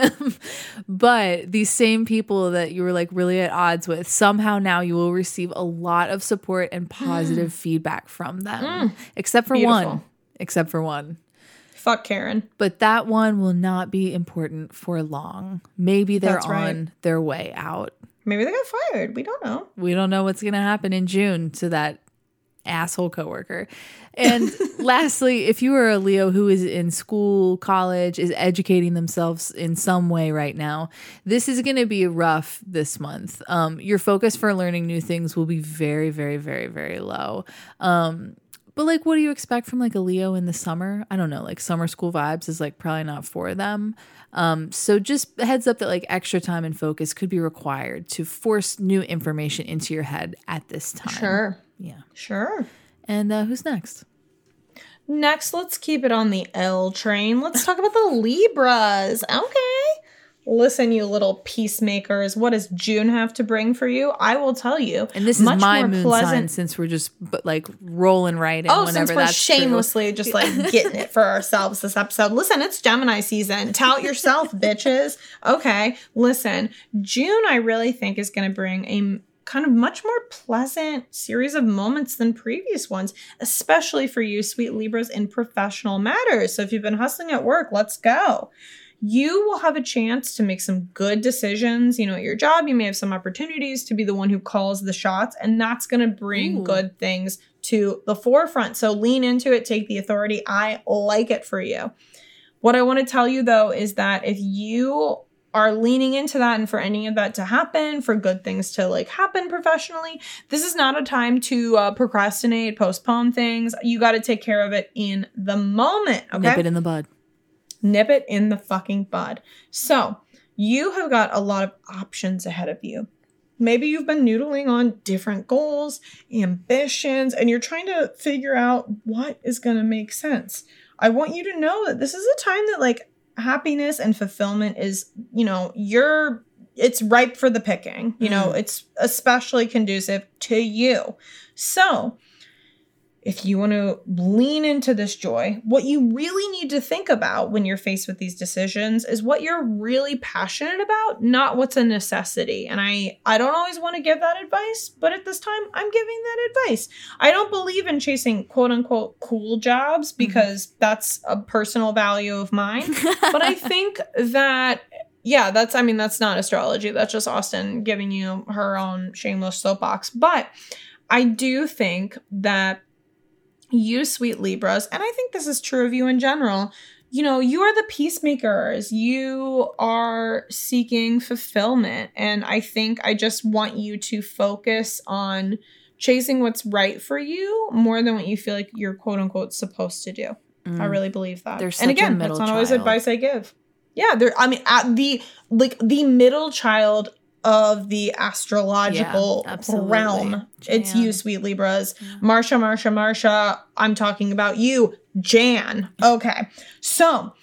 But these same people that you were like really at odds with, somehow now you will receive a lot of support and positive feedback from them, mm. except for Beautiful. one. Except for one. Fuck Karen. But that one will not be important for long. Maybe they're That's right. on their way out. Maybe they got fired. We don't know. We don't know what's going to happen in June to that asshole coworker. And lastly, if you are a Leo who is in school, college, is educating themselves in some way right now, this is going to be rough this month. Um, your focus for learning new things will be very, very, very, very low. Um, But like, what do you expect from like a Leo in the summer? I don't know, like summer school vibes is like probably not for them. Um, so just a heads up that like extra time and focus could be required to force new information into your head at this time. Sure. Yeah. Sure. And uh, who's next? Next, let's keep it on the L train. Let's talk about the Libras. Okay. Listen, you little peacemakers, what does June have to bring for you? I will tell you. And this is my moon pleasant- sign, since we're just like rolling right in oh, whenever since we're that's shamelessly true. just like getting it for ourselves this episode. Listen, it's Gemini season. Tout yourself, bitches. Okay, listen. June, I really think, is going to bring a kind of much more pleasant series of moments than previous ones, especially for you, sweet Libras, in professional matters. So if you've been hustling at work, let's go. You will have a chance to make some good decisions. You know, at your job, you may have some opportunities to be the one who calls the shots, and that's going to bring Ooh. good things to the forefront. So lean into it, take the authority. I like it for you. What I want to tell you, though, is that if you are leaning into that and for any of that to happen, for good things to like happen professionally, this is not a time to uh, procrastinate, postpone things. You got to take care of it in the moment. Okay? Nip it in the bud. Nip it in the fucking bud. So you have got a lot of options ahead of you. Maybe you've been noodling on different goals, ambitions, and you're trying to figure out what is going to make sense. I want you to know that this is a time that like happiness and fulfillment is, you know, you're, it's ripe for the picking. You know, mm. it's especially conducive to you. So if you want to lean into this joy, what you really need to think about when you're faced with these decisions is what you're really passionate about, not what's a necessity. And I, I don't always want to give that advice, but at this time, I'm giving that advice. I don't believe in chasing quote unquote cool jobs because mm-hmm. that's a personal value of mine. But I think that, yeah, that's, I mean, that's not astrology. That's just Austin giving you her own shameless soapbox. But I do think that you sweet Libras, and I think this is true of you in general, you know, you are the peacemakers. You are seeking fulfillment. And I think I just want you to focus on chasing what's right for you more than what you feel like you're quote unquote supposed to do. Mm. I really believe that. There's and again, that's not child. always advice I give. Yeah, there. I mean, at the like the middle child of the astrological yeah, realm. Jan. It's you, sweet Libras. Yeah. Marsha, Marsha, Marsha. I'm talking about you, Jan. Okay. So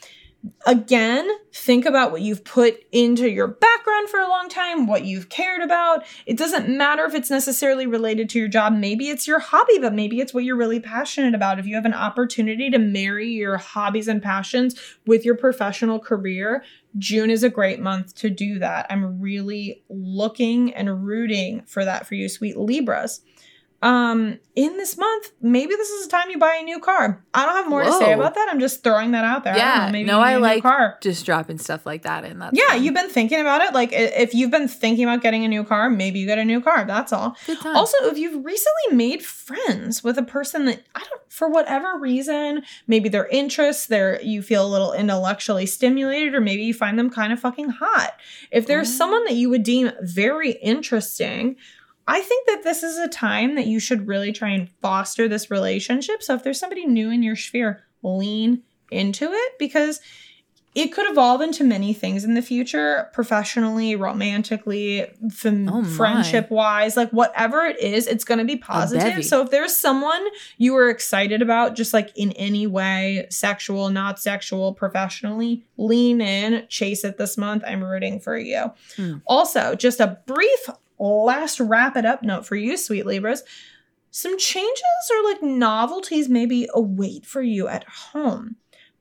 again, think about what you've put into your background for a long time, what you've cared about. It doesn't matter if it's necessarily related to your job. Maybe it's your hobby, but maybe it's what you're really passionate about. If you have an opportunity to marry your hobbies and passions with your professional career, June is a great month to do that. I'm really looking and rooting for that for you, sweet Libras. Um, in this month, maybe this is the time you buy a new car. I don't have more Whoa. to say about that. I'm just throwing that out there. Yeah, I know, maybe no, I like car. just dropping stuff like that in. That's yeah, fun. You've been thinking about it. Like if you've been thinking about getting a new car, maybe you get a new car. That's all. Good time. Also, if you've recently made friends with a person that I don't, for whatever reason, maybe their interests, their you feel a little intellectually stimulated, or maybe you find them kind of fucking hot. If there's oh. someone that you would deem very interesting, I think that this is a time that you should really try and foster this relationship. So if there's somebody new in your sphere, lean into it because it could evolve into many things in the future, professionally, romantically, fam- oh friendship-wise, like whatever it is, it's going to be positive. So if there's someone you are excited about, just like in any way, sexual, not sexual, professionally, lean in, chase it this month. I'm rooting for you. Hmm. Also, just a brief last wrap it up note for you, sweet Libras. Some changes or like novelties maybe await for you at home.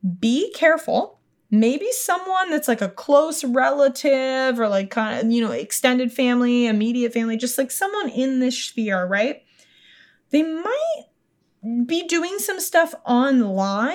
Be careful. Maybe someone that's like a close relative or like kind of, you know, extended family, immediate family, just like someone in this sphere, right? They might be doing some stuff online.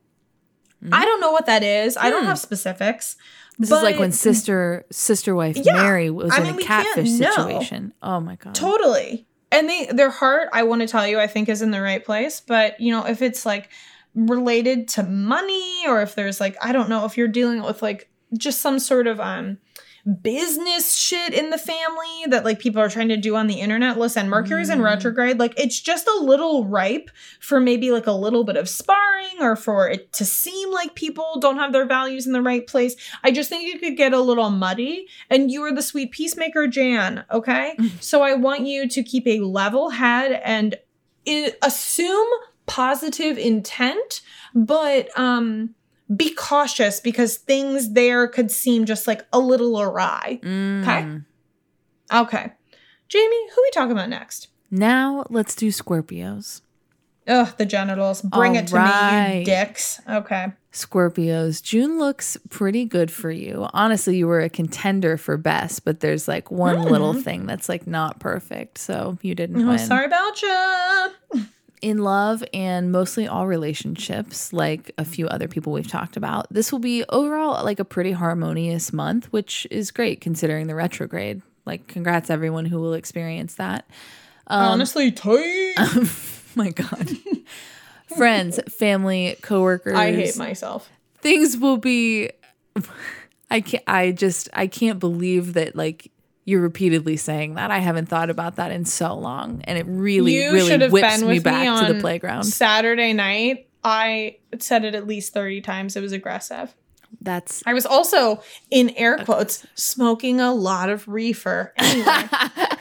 Mm. I don't know what that is. Mm. I don't have specifics. This but, is like when sister sister wife yeah, Mary was I in mean, a we catfish can't know. situation. Oh my God. Totally. And they their heart, I want to tell you, I think is in the right place. But, you know, if it's like related to money or if there's like, I don't know, if you're dealing with like just some sort of um business shit in the family that like people are trying to do on the internet. Listen, Mercury's mm. in retrograde. Like it's just a little ripe for maybe like a little bit of sparring or for it to seem like people don't have their values in the right place. I just think it could get a little muddy and you are the sweet peacemaker, Jan. Okay. Mm. So I want you to keep a level head and I- assume positive intent, but, um, be cautious because things there could seem just like a little awry. Mm. Okay? Okay. Jamie, who are we talking about next? Now let's do Scorpios. Ugh, the genitals. Bring All it to right. me, you dicks. Okay. Scorpios. June looks pretty good for you. Honestly, you were a contender for best, but there's like one mm. little thing that's like not perfect. So you didn't oh, win. Sorry about you. In love and mostly all relationships, like a few other people we've talked about, this will be overall like a pretty harmonious month, which is great considering the retrograde. Like, congrats everyone who will experience that. Um, Honestly, tight. Oh my God. Friends, family, coworkers. I hate myself. things will be. I can't. I just. I can't believe that. Like you're repeatedly saying that. I haven't thought about that in so long, and it really, You really should have whips been me with back me to the on playground. Saturday night. I said it at least thirty times. It was aggressive. That's. I was also, in air quotes, smoking a lot of reefer. Anyway.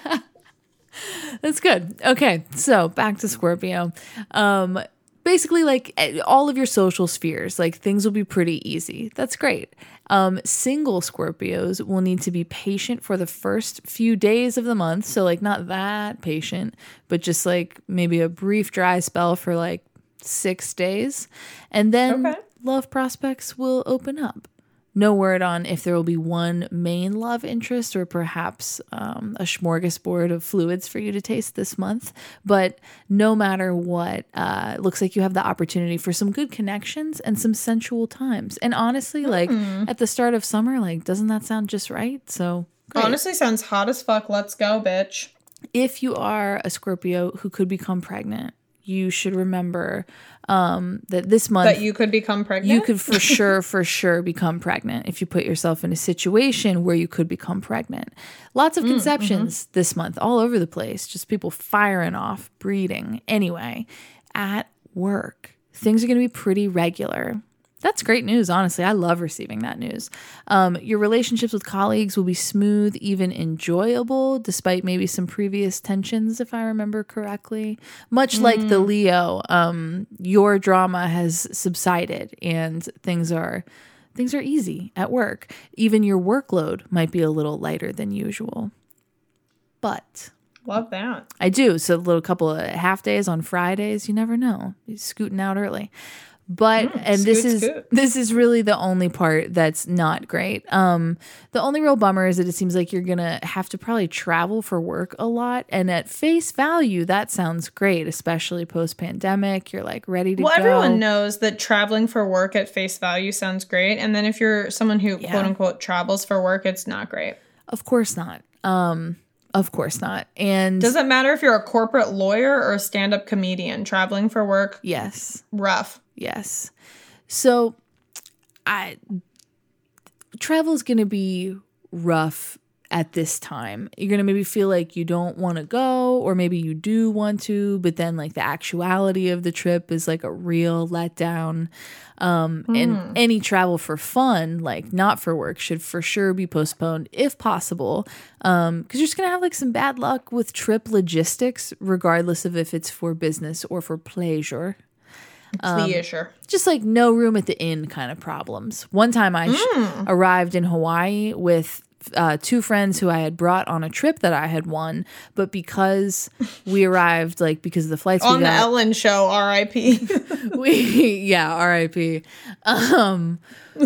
That's good. Okay, so back to Scorpio. Um, basically, like eh, all of your social spheres, like things will be pretty easy. That's great. Um, single Scorpios will need to be patient for the first few days of the month. So, like, not that patient, but just like maybe a brief dry spell for like six days. And then Okay. love prospects will open up. No word on if there will be one main love interest or perhaps um, a smorgasbord of fluids for you to taste this month. But no matter what, uh, it looks like you have the opportunity for some good connections and some sensual times. And honestly, like at the start of summer, like doesn't that sound just right? So great. Honestly, sounds hot as fuck. Let's go, bitch. If you are a Scorpio who could become pregnant, you should remember um, that this month That you could become pregnant? you could for sure, for sure become pregnant if you put yourself in a situation where you could become pregnant. Lots of conceptions this month all over the place, just people firing off, breeding. Anyway, at work, things are going to be pretty regular. That's great news, honestly. I love receiving that news. Um, your relationships with colleagues will be smooth, even enjoyable, despite maybe some previous tensions, if I remember correctly. Much mm. like the Leo, um, your drama has subsided and things are things are easy at work. Even your workload might be a little lighter than usual. But love that. I do. So a little couple of half days on Fridays, you never know. You're scooting out early. But Mm, and scoot, this is scoot. this is really the only part that's not great. Um, the only real bummer is that it seems like you're gonna have to probably travel for work a lot. And at face value, that sounds great, especially post pandemic. You're like ready to Well, go. everyone knows that traveling for work at face value sounds great. And then if you're someone who Yeah. quote unquote travels for work, it's not great. Of course not. Um, of course not. And Does it matter if you're a corporate lawyer or a stand-up comedian? Traveling for work, yes, rough. yes. So, I travel is going to be rough at this time. You're going to maybe feel like you don't want to go, or maybe you do want to, but then like the actuality of the trip is like a real letdown. Um, Mm. And any travel for fun, like not for work, should for sure be postponed if possible. Um, because you're just going to have like some bad luck with trip logistics, regardless of if it's for business or for pleasure. Pleasure. Just like no room at the inn kind of problems. One time I sh- Mm. arrived in Hawaii with uh, two friends who I had brought on a trip that I had won, but because we arrived, like because of the flights On we the got, Ellen show, R I P we yeah, R I P. Um,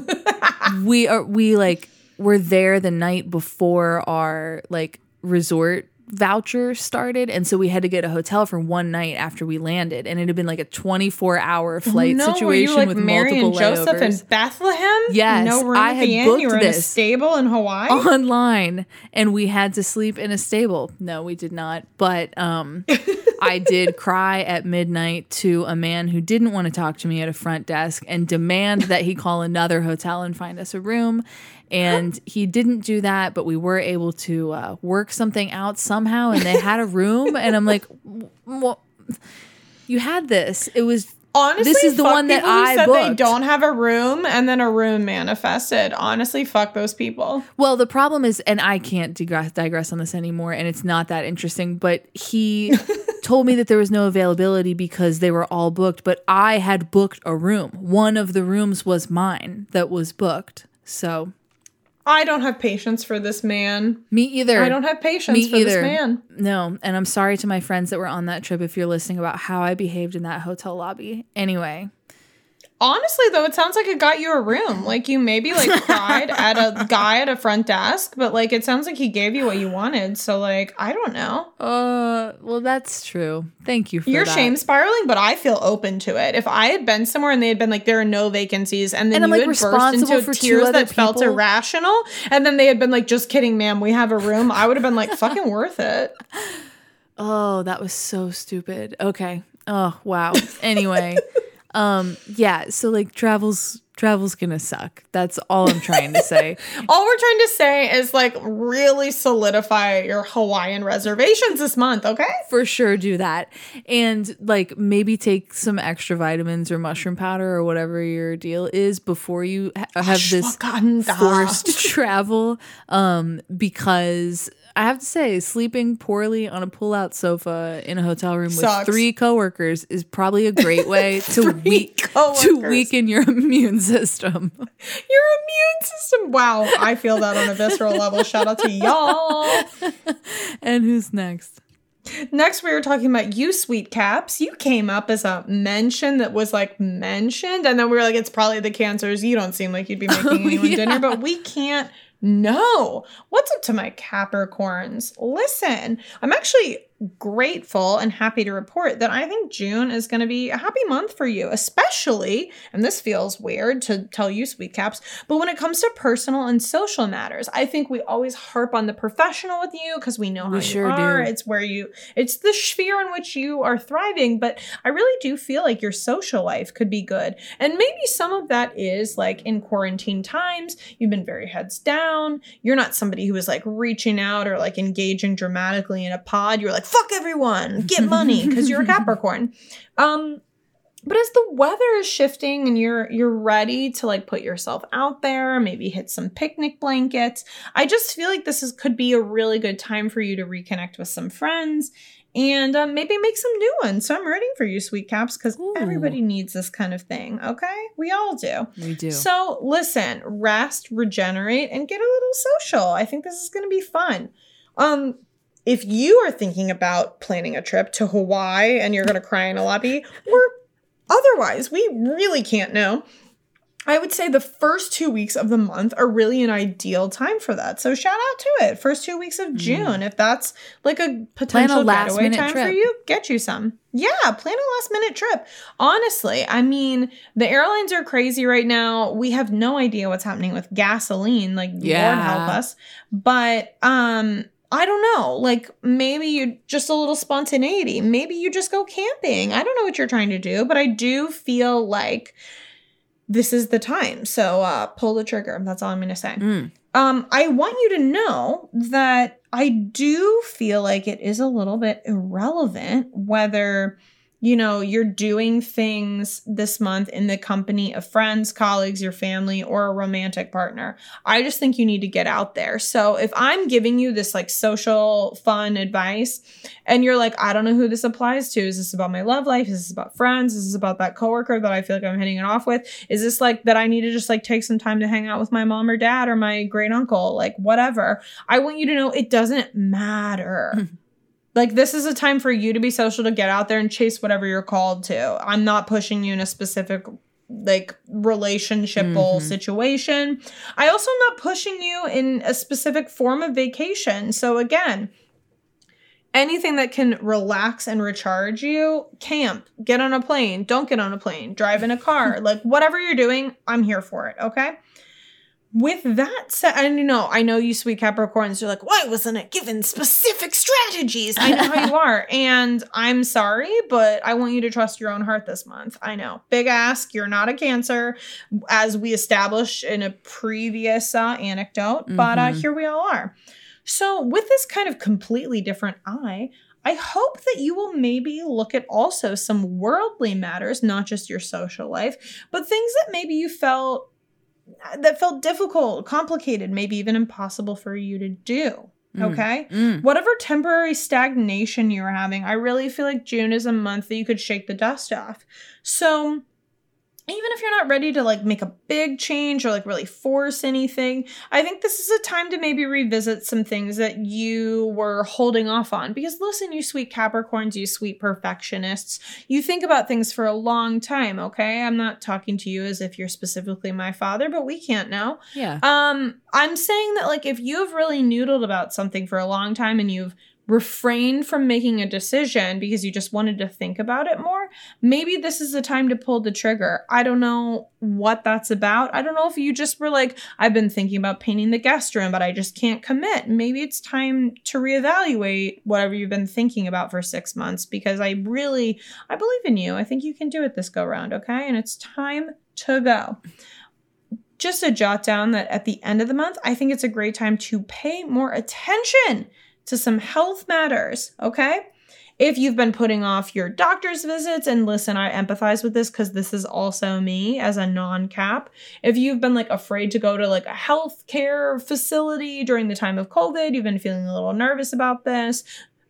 we are we like were there the night before our like resort voucher started, and so we had to get a hotel for one night after we landed, and it had been like a twenty-four hour flight no, situation were you like with Mary multiple and Joseph layovers. in Bethlehem? Yes, no room I at had the inn. booked You were in a this. stable in Hawaii. Online, and we had to sleep in a stable. No, we did not, but um I did cry at midnight to a man who didn't want to talk to me at a front desk and demand that he call another hotel and find us a room. And he didn't do that, but we were able to uh, work something out somehow, and they had a room. And I'm like, well, you had this. It was Honestly, this is the fuck one that people who I said they booked. don't have a room and then a room manifested. Honestly, fuck those people. Well, the problem is, and I can't digress, digress on this anymore, and it's not that interesting, but he told me that there was no availability because they were all booked, but I had booked a room. One of the rooms was mine that was booked. So I don't have patience for this man. me either. I don't have patience Me for either. this man. No, and I'm sorry to my friends that were on that trip if you're listening about how I behaved in that hotel lobby. Anyway. Honestly, though, it sounds like it got you a room. Like you maybe like cried at a guy at a front desk, but like it sounds like he gave you what you wanted. So like I don't know. Uh, well, that's true. Thank you for You're that. shame spiraling, but I feel open to it. If I had been somewhere and they had been like, there are no vacancies, and then And I'm, you like, had burst responsible into for two tears other that felt people. irrational, and then they had been like, just kidding, ma'am, we have a room, I would have been like, fucking worth it. Oh, that was so stupid. Okay. Oh, wow. Anyway, um, yeah. So like travels, travel's gonna suck. That's all I'm trying to say. All we're trying to say is like really solidify your Hawaiian reservations this month, okay? For sure do that. And like maybe take some extra vitamins or mushroom powder or whatever your deal is before you ha- have this forced travel. Um, because I have to say, sleeping poorly on a pull-out sofa in a hotel room Sucks. with three coworkers is probably a great way to weak to weaken your immune system. Your immune system. Wow, I feel that on a visceral level. Shout out to y'all. And who's next? Next, we were talking about you, Sweet Caps. You came up as a mention that was like mentioned, and then we were like, it's probably the cancers. You don't seem like you'd be making Oh, anyone yeah. dinner, but we can't. No. What's up to my Capricorns? Listen, I'm actually grateful and happy to report that I think June is going to be a happy month for you, especially, and this feels weird to tell you, Sweet Caps, but when it comes to personal and social matters, I think we always harp on the professional with you because we know how We you sure are. do. It's where you, it's the sphere in which you are thriving, but I really do feel like your social life could be good. And maybe some of that is like in quarantine times, you've been very heads down. You're not somebody who is like reaching out or like engaging dramatically in a pod. You're like, fuck everyone, get money, because you're a Capricorn. Um, but as the weather is shifting and you're you're ready to like put yourself out there, maybe hit some picnic blankets, I just feel like this is could be a really good time for you to reconnect with some friends and um, maybe make some new ones. So I'm rooting for you, Sweet Caps, because everybody needs this kind of thing. Okay, we all do. We do. So listen, rest, regenerate, and get a little social. I think this is going to be fun. Um. If you are thinking about planning a trip to Hawaii and you're going to cry in a lobby, or otherwise, we really can't know. I would say the first two weeks of the month are really an ideal time for that. So shout out to it. First two weeks of June. Mm. If that's like a potential getaway time trip for you, get you some. Yeah, plan a last minute trip. Honestly, I mean, the airlines are crazy right now. We have no idea what's happening with gasoline. Like, yeah. Lord help us. But, um... I don't know, like maybe you just a little spontaneity. Maybe you just go camping. I don't know what you're trying to do, but I do feel like this is the time. So uh, pull the trigger. That's all I'm going to say. Mm. Um, I want you to know that I do feel like it is a little bit irrelevant whether, you know, you're doing things this month in the company of friends, colleagues, your family, or a romantic partner. I just think you need to get out there. So if I'm giving you this like social fun advice and you're like, I don't know who this applies to. Is this about my love life? Is this about friends? Is this about that coworker that I feel like I'm hitting it off with? Is this like that I need to just like take some time to hang out with my mom or dad or my great uncle? Like whatever. I want you to know it doesn't matter. Like, this is a time for you to be social, to get out there and chase whatever you're called to. I'm not pushing you in a specific, like, relationship-able mm-hmm. situation. I also am not pushing you in a specific form of vacation. So, again, anything that can relax and recharge you, camp, get on a plane, don't get on a plane, drive in a car. Like, whatever you're doing, I'm here for it, okay? With that said, and you know, I know you sweet Capricorns, you're like, why wasn't it given specific strategies? I know how you are. And I'm sorry, but I want you to trust your own heart this month. I know. Big ask. You're not a Cancer, as we established in a previous uh, anecdote. Mm-hmm. But uh, here we all are. So with this kind of completely different eye, I hope that you will maybe look at also some worldly matters, not just your social life, but things that maybe you felt that felt difficult, complicated, maybe even impossible for you to do. Okay? Mm. Mm. Whatever temporary stagnation you're having, I really feel like June is a month that you could shake the dust off. So even if you're not ready to like make a big change or like really force anything, I think this is a time to maybe revisit some things that you were holding off on. Because listen, you sweet Capricorns, you sweet perfectionists, you think about things for a long time, okay? I'm not talking to you as if you're specifically my father, but we can't know. Yeah. Um, I'm saying that like if you've really noodled about something for a long time and you've refrain from making a decision because you just wanted to think about it more, maybe this is the time to pull the trigger. I don't know what that's about. I don't know if you just were like, I've been thinking about painting the guest room, but I just can't commit. Maybe it's time to reevaluate whatever you've been thinking about for six months because I really, I believe in you. I think you can do it this go round, okay? And it's time to go. just a jot down that at the end of the month, I think it's a great time to pay more attention to some health matters, okay? If you've been putting off your doctor's visits, and listen, I empathize with this because this is also me as a non-cap. If you've been like afraid to go to like a healthcare facility during the time of COVID, you've been feeling a little nervous about this,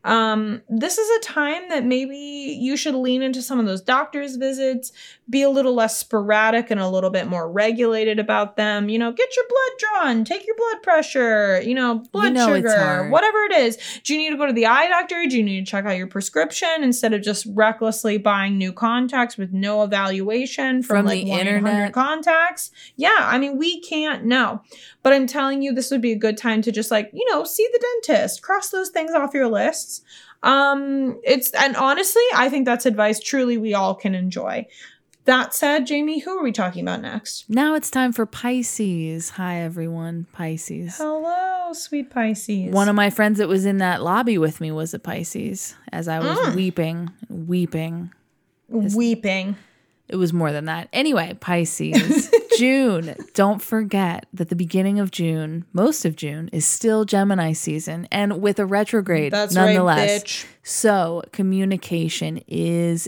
Um, this is a time that maybe you should lean into some of those doctor's visits, be a little less sporadic and a little bit more regulated about them. You know, get your blood drawn, take your blood pressure, you know, blood You know it's sugar, hard. whatever it is. Do you need to go to the eye doctor? Do you need to check out your prescription instead of just recklessly buying new contacts with no evaluation from, From like the one eight hundred internet? contacts? Yeah, I mean, we can't know. But I'm telling you, this would be a good time to just like, you know, see the dentist, cross those things off your lists. Um, it's, and honestly, I think that's advice truly we all can enjoy. That said, Jamie, who are we talking about next? Now it's time for Pisces. Hi, everyone. Pisces. Hello, sweet Pisces. One of my friends that was in that lobby with me was a Pisces as I was Mm. weeping, weeping. Weeping. It was more than that. Anyway, Pisces. June. Don't forget that the beginning of June, most of June, is still Gemini season and with a retrograde That's nonetheless. right, bitch. So communication is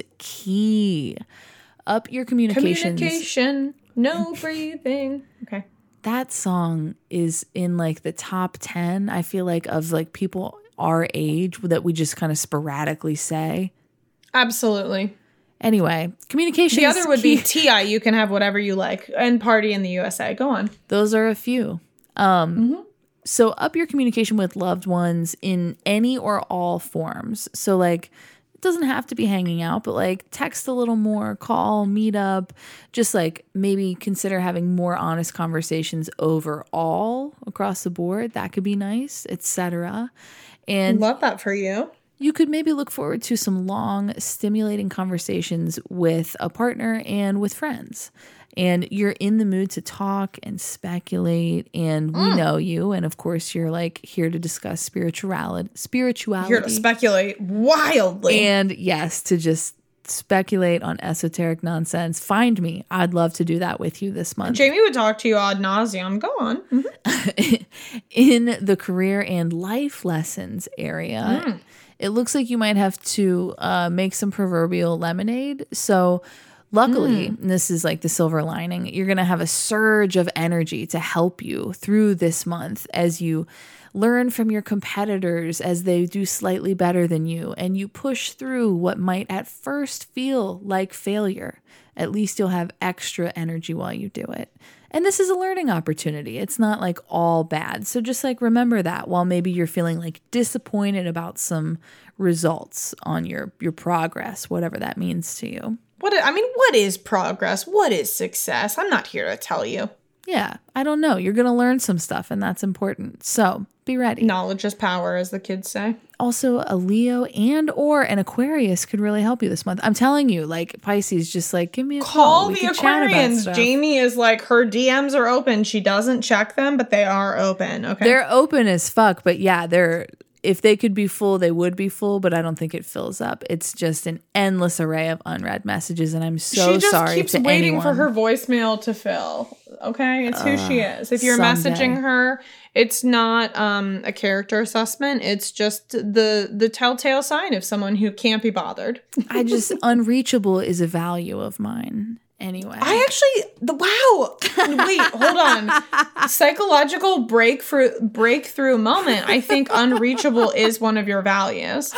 key. Up your communications. Communication, no breathing. Okay. That song is in like the top ten, I feel like, of like people our age that we just kind of sporadically say. Absolutely. Anyway, communication The is other would key. be T I. You can have whatever you like and party in the U S A. Go on. Those are a few. Um, Mm-hmm. So up your communication with loved ones in any or all forms. So like, it doesn't have to be hanging out, but like text a little more, call, meet up, just like maybe consider having more honest conversations overall across the board. That could be nice, et cetera. And Love that for you. you could maybe look forward to some long, stimulating conversations with a partner and with friends. And you're in the mood to talk and speculate, and we know you. And of course, you're like here to discuss spirituality, spirituality, Here to speculate wildly. and yes, to just speculate on esoteric nonsense. Find me. I'd love to do that with you this month. Jamie would talk to you ad nauseum. Go on. Mhm. In the career and life lessons area, Mm. it looks like you might have to uh, make some proverbial lemonade. So luckily, Mm. and this is like the silver lining, you're going to have a surge of energy to help you through this month as you learn from your competitors as they do slightly better than you, and you push through what might at first feel like failure. At least you'll have extra energy while you do it. And this is a learning opportunity. It's not like all bad. So just like remember that while maybe you're feeling like disappointed about some results on your your progress, whatever that means to you. What I mean, what is progress? What is success? I'm not here to tell you. Yeah, I don't know. You're going to learn some stuff, and that's important. So be ready. Knowledge is power, as the kids say. Also, a Leo and or an Aquarius could really help you this month. I'm telling you, like Pisces, just like give me a call. Call We the can chat about Aquarians. stuff. Jamie is like, her D Ms are open. She doesn't check them, but they are open. Okay. They're open as fuck, but yeah, they're if they could be full, they would be full, but I don't think it fills up. It's just an endless array of unread messages, and I'm so she just sorry keeps to waiting anyone. for her voicemail to fill. Okay, it's who she is. If you're someday. messaging her, it's not um, a character assessment. It's just the the telltale sign of someone who can't be bothered. I just unreachable is a value of mine. Anyway, I actually, the wow. Wait, hold on. Psychological breakthrough breakthrough moment. I think unreachable is one of your values.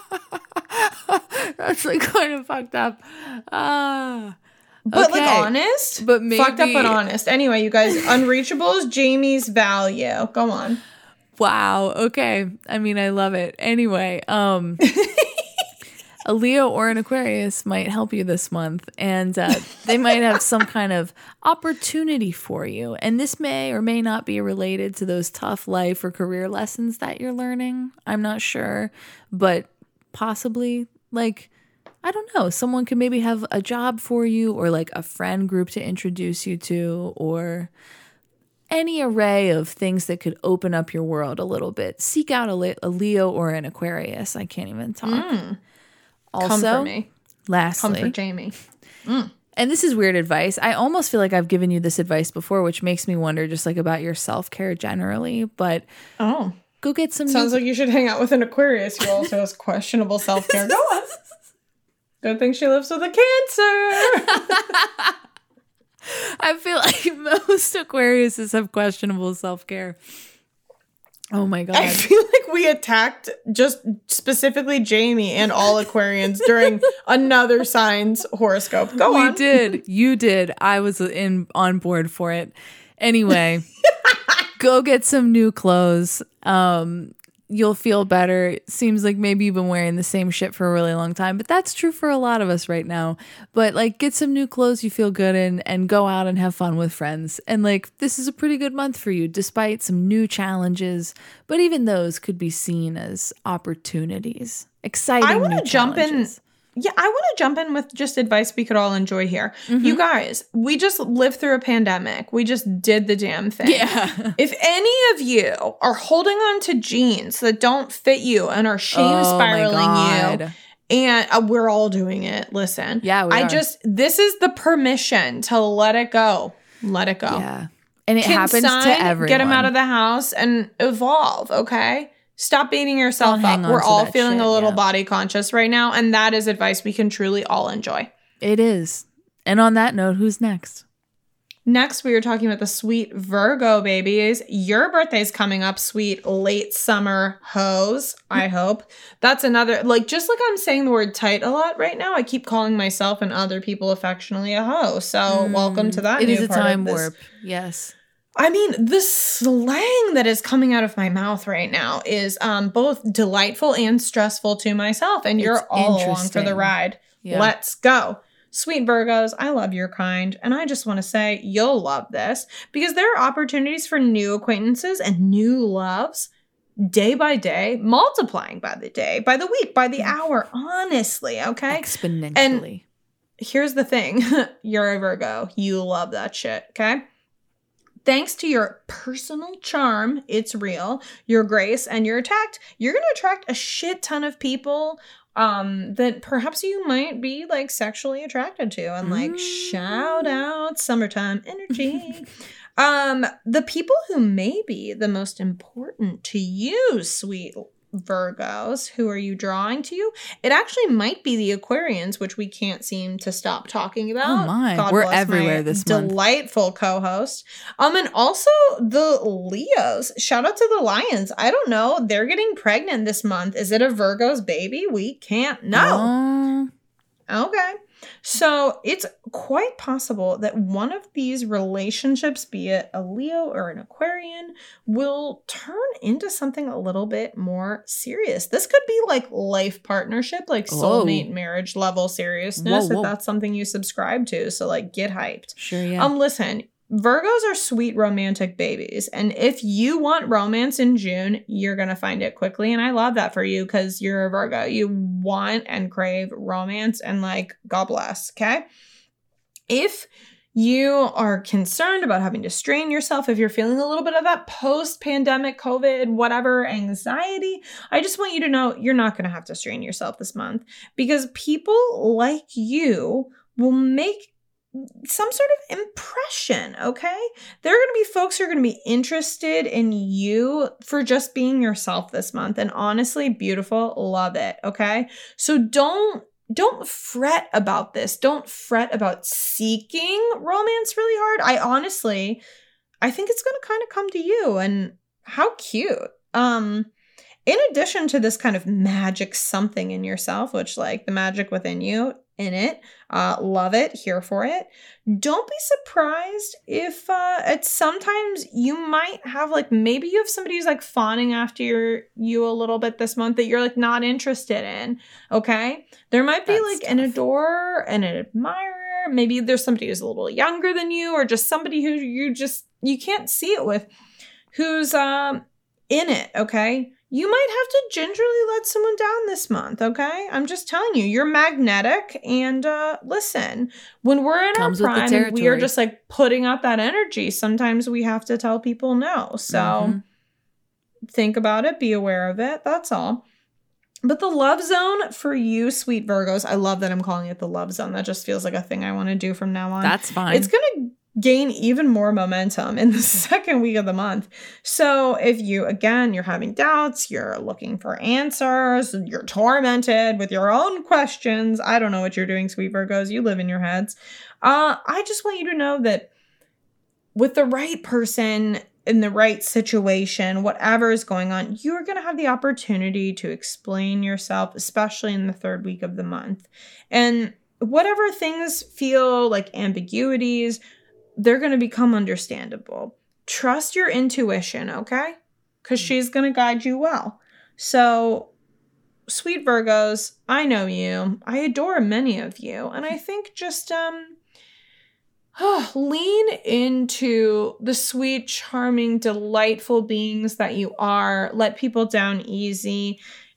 that's like kind of fucked up. Ah. But Okay. like honest, But fucked up maybe- but honest. Anyway, you guys, unreachable is Jamie's value. Go on. Wow. Okay. I mean, I love it. Anyway, um, a Leo or an Aquarius might help you this month, and uh, they might have some kind of opportunity for you. And this may or may not be related to those tough life or career lessons that you're learning. I'm not sure, but possibly like, I don't know, someone could maybe have a job for you, or like a friend group to introduce you to, or any array of things that could open up your world a little bit. Seek out a, Le- a Leo or an Aquarius. I can't even talk. Also, Come for me. lastly, Come for Jamie. And this is weird advice. I almost feel like I've given you this advice before, which makes me wonder just like about your self-care generally. But oh, go get some. Sounds new- like you should hang out with an Aquarius who also has questionable self-care. Go on. Good thing she lives with a Cancer. I feel like most Aquariuses have questionable self-care. Oh my God. I feel like we attacked just specifically Jamie and all Aquarians during another sign's horoscope. Go we on. We did. You did. I was in on board for it. Anyway, go get some new clothes. Um, you'll feel better. It seems like maybe you've been wearing the same shit for a really long time, but that's true for a lot of us right now. But like, get some new clothes you feel good in and go out and have fun with friends. And like, this is a pretty good month for you, despite some new challenges. But even those could be seen as opportunities. Exciting. I want to jump in. Yeah, I want to jump in with just advice we could all enjoy here. Mm-hmm. You guys, we just lived through a pandemic. We just did the damn thing. Yeah. If any of you are holding on to jeans that don't fit you and are shame oh spiraling you, and uh, we're all doing it. Listen. Yeah, we I are. just, this is the permission to let it go. Let it go. Yeah. And it Consign, happens to everyone. Get them out of the house and evolve, okay? Stop beating yourself Don't up. We're all feeling shit, a little yeah. body conscious right now. And that is advice we can truly all enjoy. It is. And on that note, who's next? Next, we were talking about the sweet Virgo babies. Your birthday's coming up, sweet late summer hoes, I hope. That's another, like, just like I'm saying the word tight a lot right now, I keep calling myself and other people affectionately a hoe. So mm, welcome to that. It new is a part time of this. warp. Yes. I mean, the slang that is coming out of my mouth right now is um, both delightful and stressful to myself. And you're it's all along for the ride. Yeah. Let's go. Sweet Virgos, I love your kind. And I just want to say you'll love this because there are opportunities for new acquaintances and new loves day by day, multiplying by the day, by the week, by the hour, honestly, okay? Exponentially. And here's the thing. You're a Virgo. You love that shit, okay? Thanks to your personal charm, it's real, your grace, and your tact, you're going to attract a shit ton of people um, that perhaps you might be, like, sexually attracted to. And, like, mm. shout out summertime energy. um, the people who may be the most important to you, sweet Virgos, who are you drawing to you? It actually might be the Aquarians, which we can't seem to stop talking about. Oh my, God we're everywhere this month. Delightful co-host. Um, and also the Leos. Shout out to the Lions. I don't know. They're getting pregnant this month. Is it a Virgo's baby? We can't know. Uh, okay. So it's quite possible that one of these relationships, be it a Leo or an Aquarian, will turn into something a little bit more serious. This could be like life partnership, like soulmate oh. marriage level seriousness, whoa, whoa. if that's something you subscribe to. So like get hyped. Sure, yeah. Um, listen, Virgos are sweet romantic babies. And if you want romance in June, you're going to find it quickly. And I love that for you because you're a Virgo. You want and crave romance and like, God bless. Okay. If you are concerned about having to strain yourself, if you're feeling a little bit of that post-pandemic COVID, whatever anxiety, I just want you to know you're not going to have to strain yourself this month because people like you will make some sort of impression, okay? There are going to be folks who are going to be interested in you for just being yourself this month. And honestly, beautiful, love it, okay? So don't don't fret about this. Don't fret about seeking romance really hard. I honestly, I think it's going to kind of come to you. And how cute. Um, in addition to this kind of magic something in yourself, which like the magic within you, in it. Uh, love it. Here for it. Don't be surprised if uh, it's sometimes you might have like, maybe you have somebody who's like fawning after your, you a little bit this month that you're like not interested in. Okay. There might be That's like tough. an adorer and an admirer. Maybe there's somebody who's a little younger than you or just somebody who you just, you can't see it with who's um in it. Okay. You might have to gingerly let someone down this month, okay? I'm just telling you, you're magnetic. And uh, listen, when we're in Comes our prime and we are just like putting out that energy, sometimes we have to tell people no. So mm-hmm. think about it, be aware of it. That's all. But the love zone for you, sweet Virgos, I love that I'm calling it the love zone. That just feels like a thing I want to do from now on. That's fine. It's going to gain even more momentum in the second week of the month. So if you, again, you're having doubts, you're looking for answers, you're tormented with your own questions. I don't know what you're doing, sweet Virgos. You live in your heads. Uh, I just want you to know that with the right person, in the right situation, whatever is going on, you're going to have the opportunity to explain yourself, especially in the third week of the month. And whatever things feel like ambiguities, they're going to become understandable. Trust your intuition, okay? Because she's going to guide you well. So, sweet Virgos, I know you. I adore many of you. And I think just, um... Oh, lean into the sweet, charming, delightful beings that you are. Let people down easy.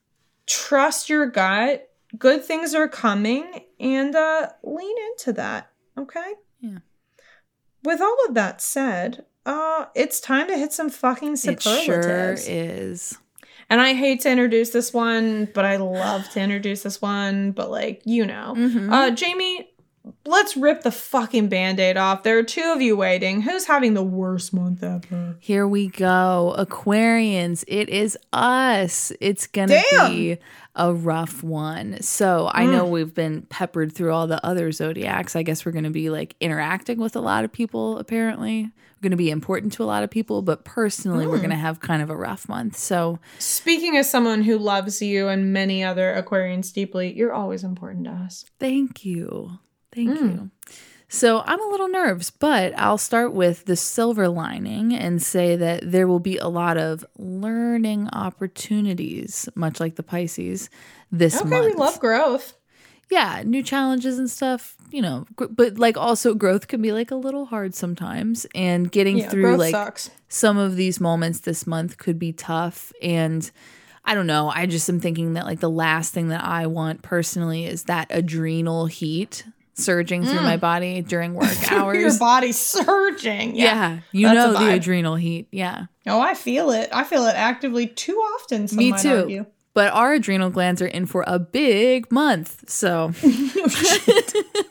Trust your gut. Good things are coming. And uh, lean into that. Okay? Yeah. With all of that said, uh, it's time to hit some fucking superlatives. It sure is. And I hate to introduce this one, but I love to introduce this one. But, like, you know. Mm-hmm. Uh, Jamie... Let's rip the fucking Band-Aid off. There are two of you waiting. Who's having the worst month ever? Here we go. Aquarians, it is us. It's going to be a rough one. So I mm. know we've been peppered through all the other zodiacs. I guess we're going to be like interacting with a lot of people, apparently. We're going to be important to a lot of people, but personally, mm. we're going to have kind of a rough month. So speaking as someone who loves you and many other Aquarians deeply, you're always important to us. Thank you. Thank mm. you. So I'm a little nervous, but I'll start with the silver lining and say that there will be a lot of learning opportunities, much like the Pisces, this okay, month. Okay, we love growth. Yeah, new challenges and stuff, you know, gr- but like also growth can be like a little hard sometimes, and getting yeah, through like sucks. Some of these moments this month could be tough. And I don't know, I just am thinking that like the last thing that I want personally is that adrenal heat surging mm. through my body during work hours. Your body surging. Yeah. yeah you know the adrenal heat. Yeah. Oh, I feel it. I feel it actively too often. Some Me might too. Argue. But our adrenal glands are in for a big month. So oh, shit.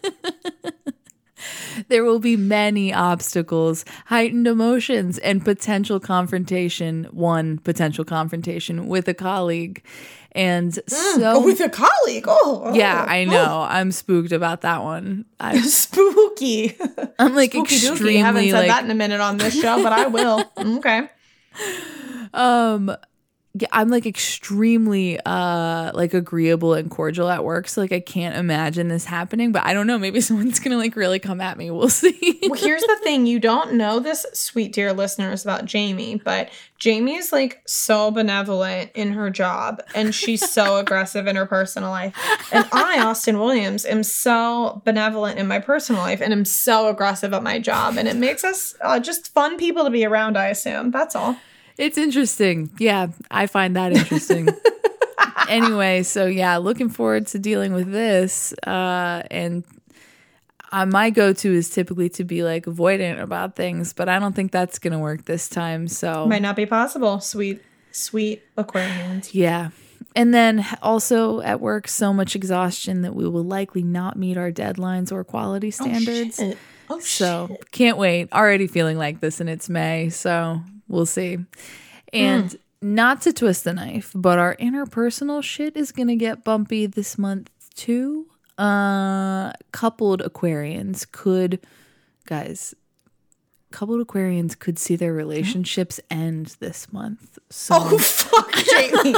There will be many obstacles, heightened emotions, and potential confrontation, one potential confrontation with a colleague. And mm, so oh, with a colleague. Oh, yeah, oh, I know. I'm spooked about that one. I, Spooky. I'm like Spooky extremely dookie. I haven't said like, that in a minute on this show, but I will. Okay. Um, yeah, I'm like extremely uh like agreeable and cordial at work, so like I can't imagine this happening. But I don't know. Maybe someone's gonna like really come at me. We'll see. Well, here's the thing: you don't know this, sweet dear listeners, about Jamie, but Jamie is like so benevolent in her job, and she's so aggressive in her personal life. And I, Austin Williams, am so benevolent in my personal life, and am so aggressive at my job, and it makes us uh, just fun people to be around. I assume that's all. It's interesting. Yeah, I find that interesting. Anyway, so yeah, looking forward to dealing with this. Uh, and uh, my go-to is typically to be like avoidant about things, but I don't think that's going to work this time. So might not be possible. Sweet, sweet Aquarians. Yeah. And then also at work, so much exhaustion that we will likely not meet our deadlines or quality standards. Oh, shit. Oh, so shit. Can't wait. Already feeling like this, and it's May, so we'll see. And mm. not to twist the knife, but our interpersonal shit is going to get bumpy this month too. Uh, coupled Aquarians could, guys, coupled Aquarians could see their relationships end this month. So. Oh, fuck, Jamie.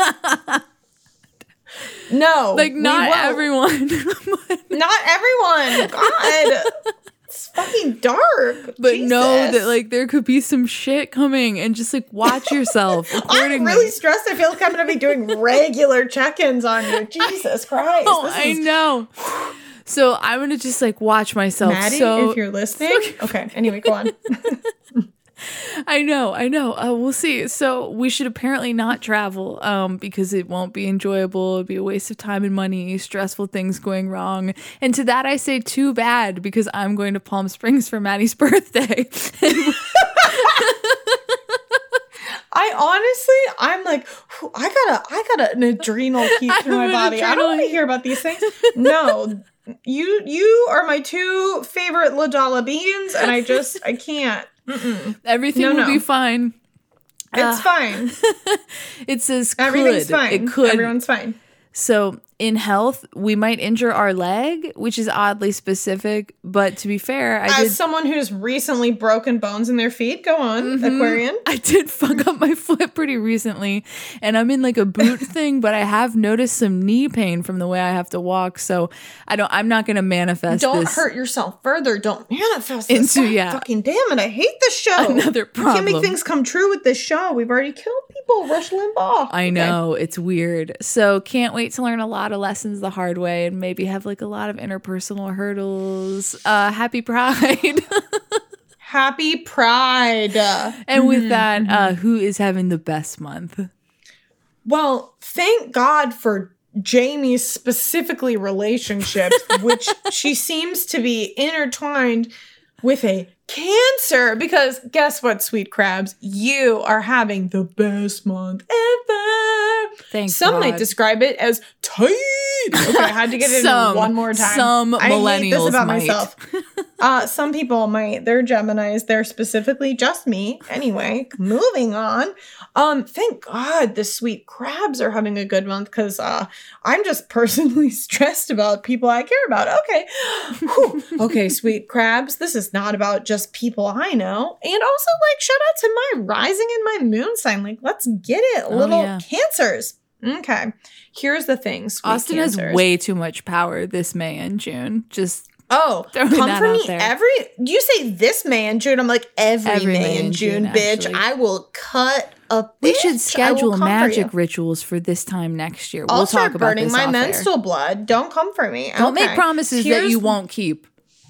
No. Like, not everyone. Not everyone. God. It's fucking dark. But Jesus. know that, like, there could be some shit coming, and just, like, watch yourself accordingly. I'm really stressed. I feel like I'm going to be doing regular check-ins on you. Jesus Christ. Oh, I is- know. So I'm going to just, like, watch myself. Maddie, so- if you're listening. Okay, anyway, go on. I know, I know. Uh, we'll see. So we should apparently not travel um, because it won't be enjoyable. It'd be a waste of time and money, stressful things going wrong. And to that I say too bad, because I'm going to Palm Springs for Maddie's birthday. I honestly, I'm like, whew, I got a, I got a, an adrenal heat through my body. I don't want to hear about these things. No, you, you are my two favorite Ladala beans, and I just, I can't. Mm-mm. Everything No, will no. be fine. It's Uh, fine. It says could. Everything's fine. It could. Everyone's fine. So in health, we might injure our leg, which is oddly specific. But to be fair, I As did. someone who's recently broken bones in their feet, go on, Aquarian. I did fuck up my foot pretty recently, and I'm in like a boot thing. But I have noticed some knee pain from the way I have to walk. So I don't. I'm not going to manifest. Don't this hurt yourself further. Don't manifest this. Into- God yeah. Fucking damn it! I hate this show. Another You can't problem. make things come true with this show. We've already killed people. Rush Limbaugh. I know, it's weird. So can't wait to learn a lot of lessons the hard way and maybe have like a lot of interpersonal hurdles. Uh, happy Pride. Happy Pride. And with that, uh, who is having the best month? Well, thank God for Jamie's specifically relationships, which she seems to be intertwined with a Cancer, because guess what, sweet crabs? You are having the best month ever. Thank Some God. might describe it as tight. Okay, I had to get it Some- in one more time. some I hate this millennials about might. myself. Uh, some people might. They're Geminis. They're specifically just me. Anyway, moving on. Um, thank God the sweet crabs are having a good month, because uh, I'm just personally stressed about people I care about. Okay. Whew. Okay, sweet crabs. This is not about just people I know. And also, like, shout out to my rising and my moon sign. Like, let's get it, Oh, little yeah. Cancers. Okay. Here's the thing, sweet Austin Cancers. has way too much power this May and June. Just Oh, Throwing come that for out me there. every. You say this May and June. I'm like every, Every May, May and and June, June, bitch. actually. I will cut a. we bitch. should I will schedule come for magic you. rituals for this time next year. I'll We'll start talk about burning this my off air. menstrual blood. Don't come for me. Don't Okay. make promises that Here's- you won't keep.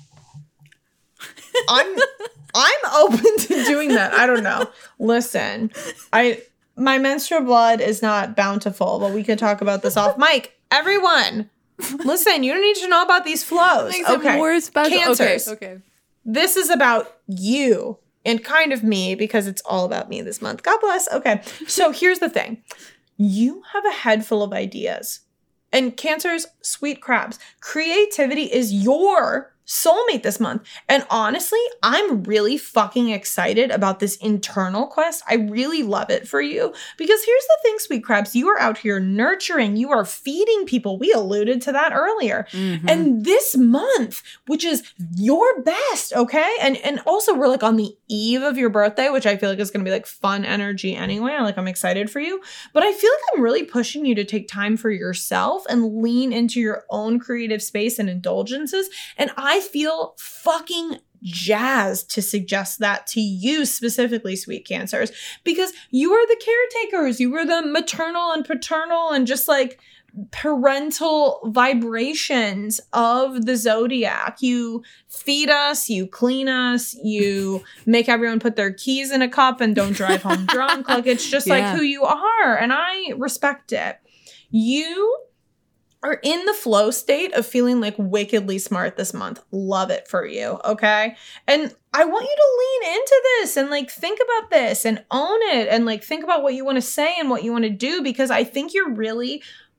I'm I'm open to doing that. I don't know. Listen, I my menstrual blood is not bountiful, but we could talk about this off mic. Everyone, listen, you don't need to know about these flows. Makes Okay. it more special. Cancers. Okay. Okay. This is about you and kind of me, because it's all about me this month. God bless. Okay. So here's the thing. You have a head full of ideas. And Cancers, sweet crabs, creativity is your soulmate this month. And honestly, I'm really fucking excited about this internal quest. I really love it for you, because here's the thing, sweet crabs, you are out here nurturing, you are feeding people. We alluded to that earlier. Mhm. And this month, which is your best, okay? And and also we're like on the eve of your birthday, which I feel like is going to be like fun energy anyway. Like, I'm excited for you. But I feel like I'm really pushing you to take time for yourself and lean into your own creative space and indulgences. And I feel fucking jazzed to suggest that to you specifically, sweet Cancers, because you are the caretakers. You are the maternal and paternal and just like parental vibrations of the zodiac. You feed us, you clean us, you make everyone put their keys in a cup and don't drive home drunk. Like, it's just Yeah. like who you are, and I respect it. You are in the flow state of feeling like wickedly smart this month. Love it for you, okay? And I want you to lean into this and like think about this and own it and like think about what you want to say and what you want to do, because I think you're really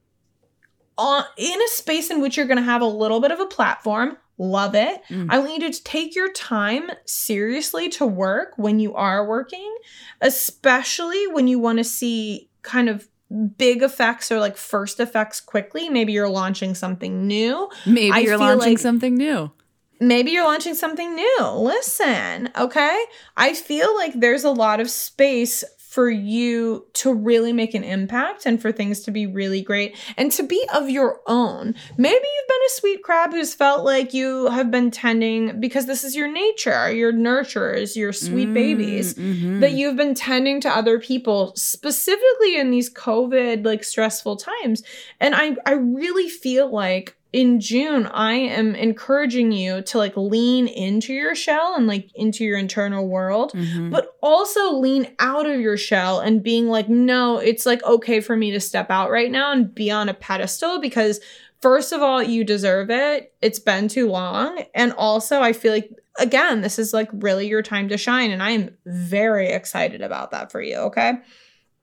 on in a space in which you're going to have a little bit of a platform. Love it. Mm. I want you to take your time seriously to work when you are working, especially when you want to see kind of big effects or like first effects quickly. Maybe you're launching something new. Maybe I you're feel launching like- something new. Maybe you're launching something new. Listen, okay? I feel like there's a lot of space for you to really make an impact and for things to be really great and to be of your own. Maybe you've been a sweet crab who's felt like you have been tending, because this is your nature, your nurturers, your sweet Mm, babies, mhm. that you've been tending to other people, specifically in these COVID like stressful times. And I, I really feel like in June, I am encouraging you to like lean into your shell and like into your internal world, Mhm. but also lean out of your shell and being like, no, it's like okay for me to step out right now and be on a pedestal, because first of all, you deserve it. It's been too long. And also I feel like, again, this is like really your time to shine. And I am very excited about that for you. Okay.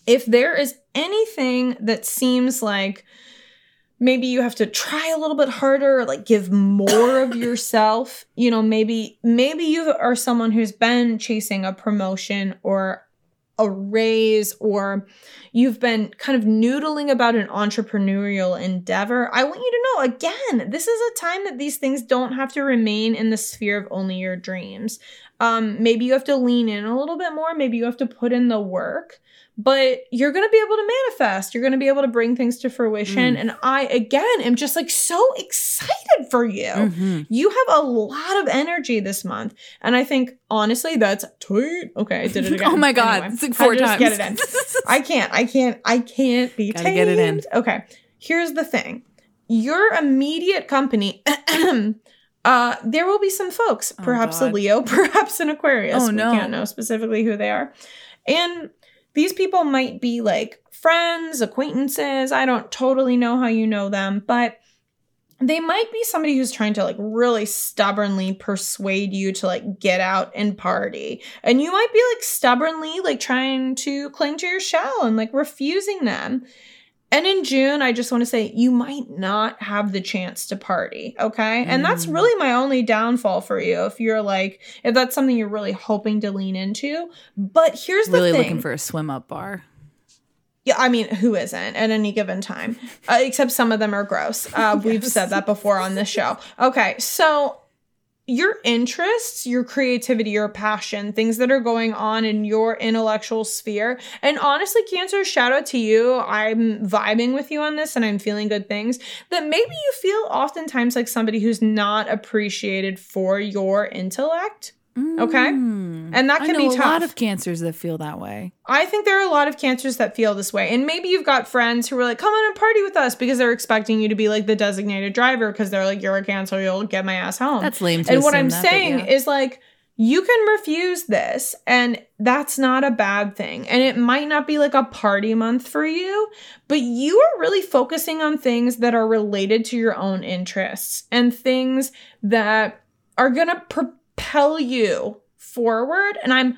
if there is anything that seems like maybe you have to try a little bit harder, or like give more of yourself, you know, maybe, maybe you are someone who's been chasing a promotion or a raise, or you've been kind of noodling about an entrepreneurial endeavor. I want you to know, again, this is a time that these things don't have to remain in the sphere of only your dreams. Um, maybe you have to lean in a little bit more. Maybe you have to put in the work. But you're going to be able to manifest. You're going to be able to bring things to fruition. Mm. And I, again, am just like so excited for you. Mm-hmm. You have a lot of energy this month. And I think, honestly, that's tight. Okay, I did it again. Oh my God. Anyway, it's like four times. Get it in. I can't. I can't. I can't be Gotta tamed. Get it in. Okay. Here's the thing. Your immediate company, uh, there will be some folks, perhaps oh a Leo, perhaps an Aquarius. Oh, no. We can't know specifically who they are. And these people might be like friends, acquaintances. I don't totally know how you know them, but they might be somebody who's trying to like really stubbornly persuade you to like get out and party. And you might be like stubbornly like trying to cling to your shell and like refusing them. And in June, I just want to say you might not have the chance to party, okay? Mm. And that's really my only downfall for you if you're like, if that's something you're really hoping to lean into. But here's the really thing. Really looking for a swim-up bar. Yeah, I mean, who isn't at any given time? Uh, except some of them are gross. Uh, yes. We've said that before on this show. Okay, so your interests, your creativity, your passion, things that are going on in your intellectual sphere. And honestly, Cancer, shout out to you. I'm vibing with you on this and I'm feeling good things. That maybe you feel oftentimes like somebody who's not appreciated for your intellect. Okay? Mm. And that can I know be tough. a lot of Cancers that feel that way. I think there are a lot of Cancers that feel this way. And maybe you've got friends who are like, come on and party with us because they're expecting you to be like the designated driver because they're like, you're a Cancer, you'll get my ass home. That's lame to And what assume I'm that, saying yeah. is like, you can refuse this and that's not a bad thing. And it might not be like a party month for you, but you are really focusing on things that are related to your own interests and things that are going to propel you forward, and I'm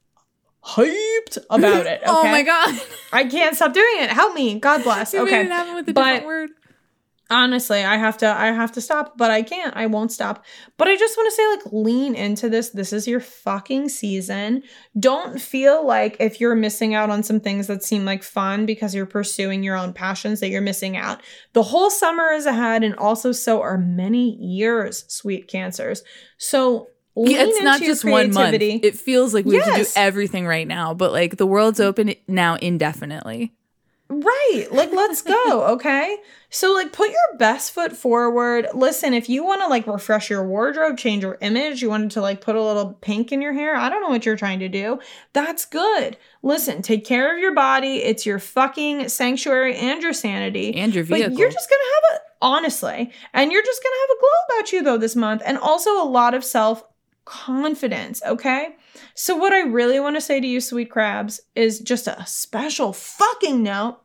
hyped about it. Okay? Oh my God. I can't stop doing it. Help me. God bless. You okay. made it happen with a but different word. Honestly, I have to I have to stop, but I can't. I won't stop. But I just want to say, like, lean into this. This is your fucking season. Don't feel like if you're missing out on some things that seem like fun because you're pursuing your own passions that you're missing out. The whole summer is ahead, and also so are many years, sweet Cancers. So yeah, it's not just one month. It feels like we yes. have to do everything right now, but like the world's open now indefinitely. Right. Like, let's go. Okay. So like put your best foot forward. Listen, if you want to like refresh your wardrobe, change your image, you wanted to like put a little pink in your hair. I don't know what you're trying to do. That's good. Listen, take care of your body. It's your fucking sanctuary and your sanity. And your vehicle. But you're just going to have a, honestly, and you're just going to have a glow about you though this month. And also a lot of self confidence, okay? So what I really want to say to you, sweet crabs, is just a special fucking note.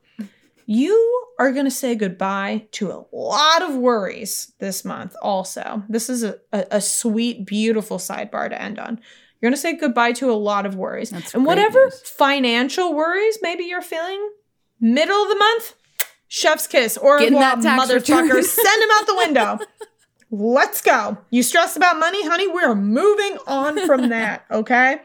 You are going to say goodbye to a lot of worries this month also. This is a, a, a sweet, beautiful sidebar to end on. You're going to say goodbye to a lot of worries. That's and whatever news. Financial worries maybe you're feeling, middle of the month, chef's kiss. Or what, motherfucker, send him out the window. Let's go. You stressed about money, honey? We're moving on from that, okay?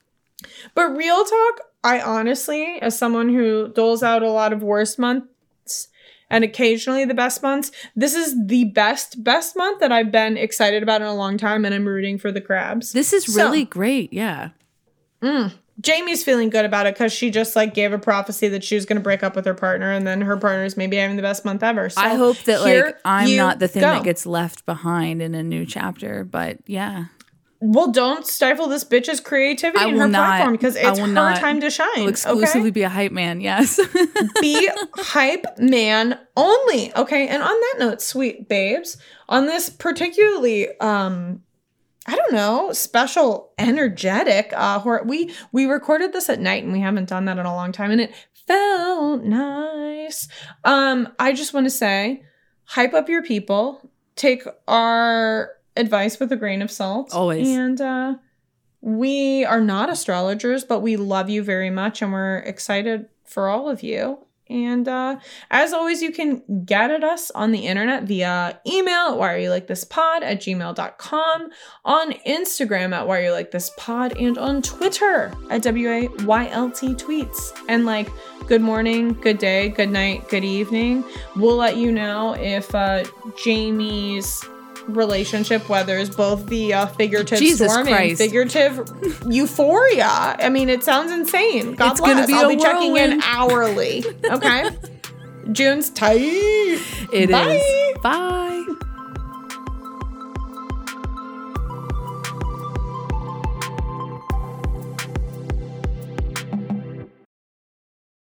But real talk, I honestly, as someone who doles out a lot of worst months and occasionally the best months, this is the best, best month that I've been excited about in a long time, and I'm rooting for the crabs. This is really so great, yeah. Mm, Jamie's feeling good about it because she just like gave a prophecy that she was going to break up with her partner, and then her partner's maybe having the best month ever. So I hope that like I'm not the thing go. that gets left behind in a new chapter, but yeah. Well, don't stifle this bitch's creativity I in her not, platform because it's her not. time to shine. I'll exclusively okay? be a hype man, yes. Be hype man only. Okay. And on that note, sweet babes, on this particularly, um, I don't know, special, energetic, uh, where we, we recorded this at night and we haven't done that in a long time and it felt nice. Um, I just want to say, hype up your people, take our advice with a grain of salt. Always. And uh, we are not astrologers, but we love you very much and we're excited for all of you. And uh, as always, you can get at us on the internet via email at why are you like this pod at gmail dot com, on Instagram at why are you like this pod, and on Twitter at W A Y L T tweets. And like, good morning, good day, good night, good evening. We'll let you know if uh, Jamie's relationship weathers both the uh, figurative Jesus storm Christ. and figurative euphoria. I mean, it sounds insane. God It's bless. gonna be I'll a be checking in whirlwind. hourly. Okay. June's tight. It is. Bye. Bye.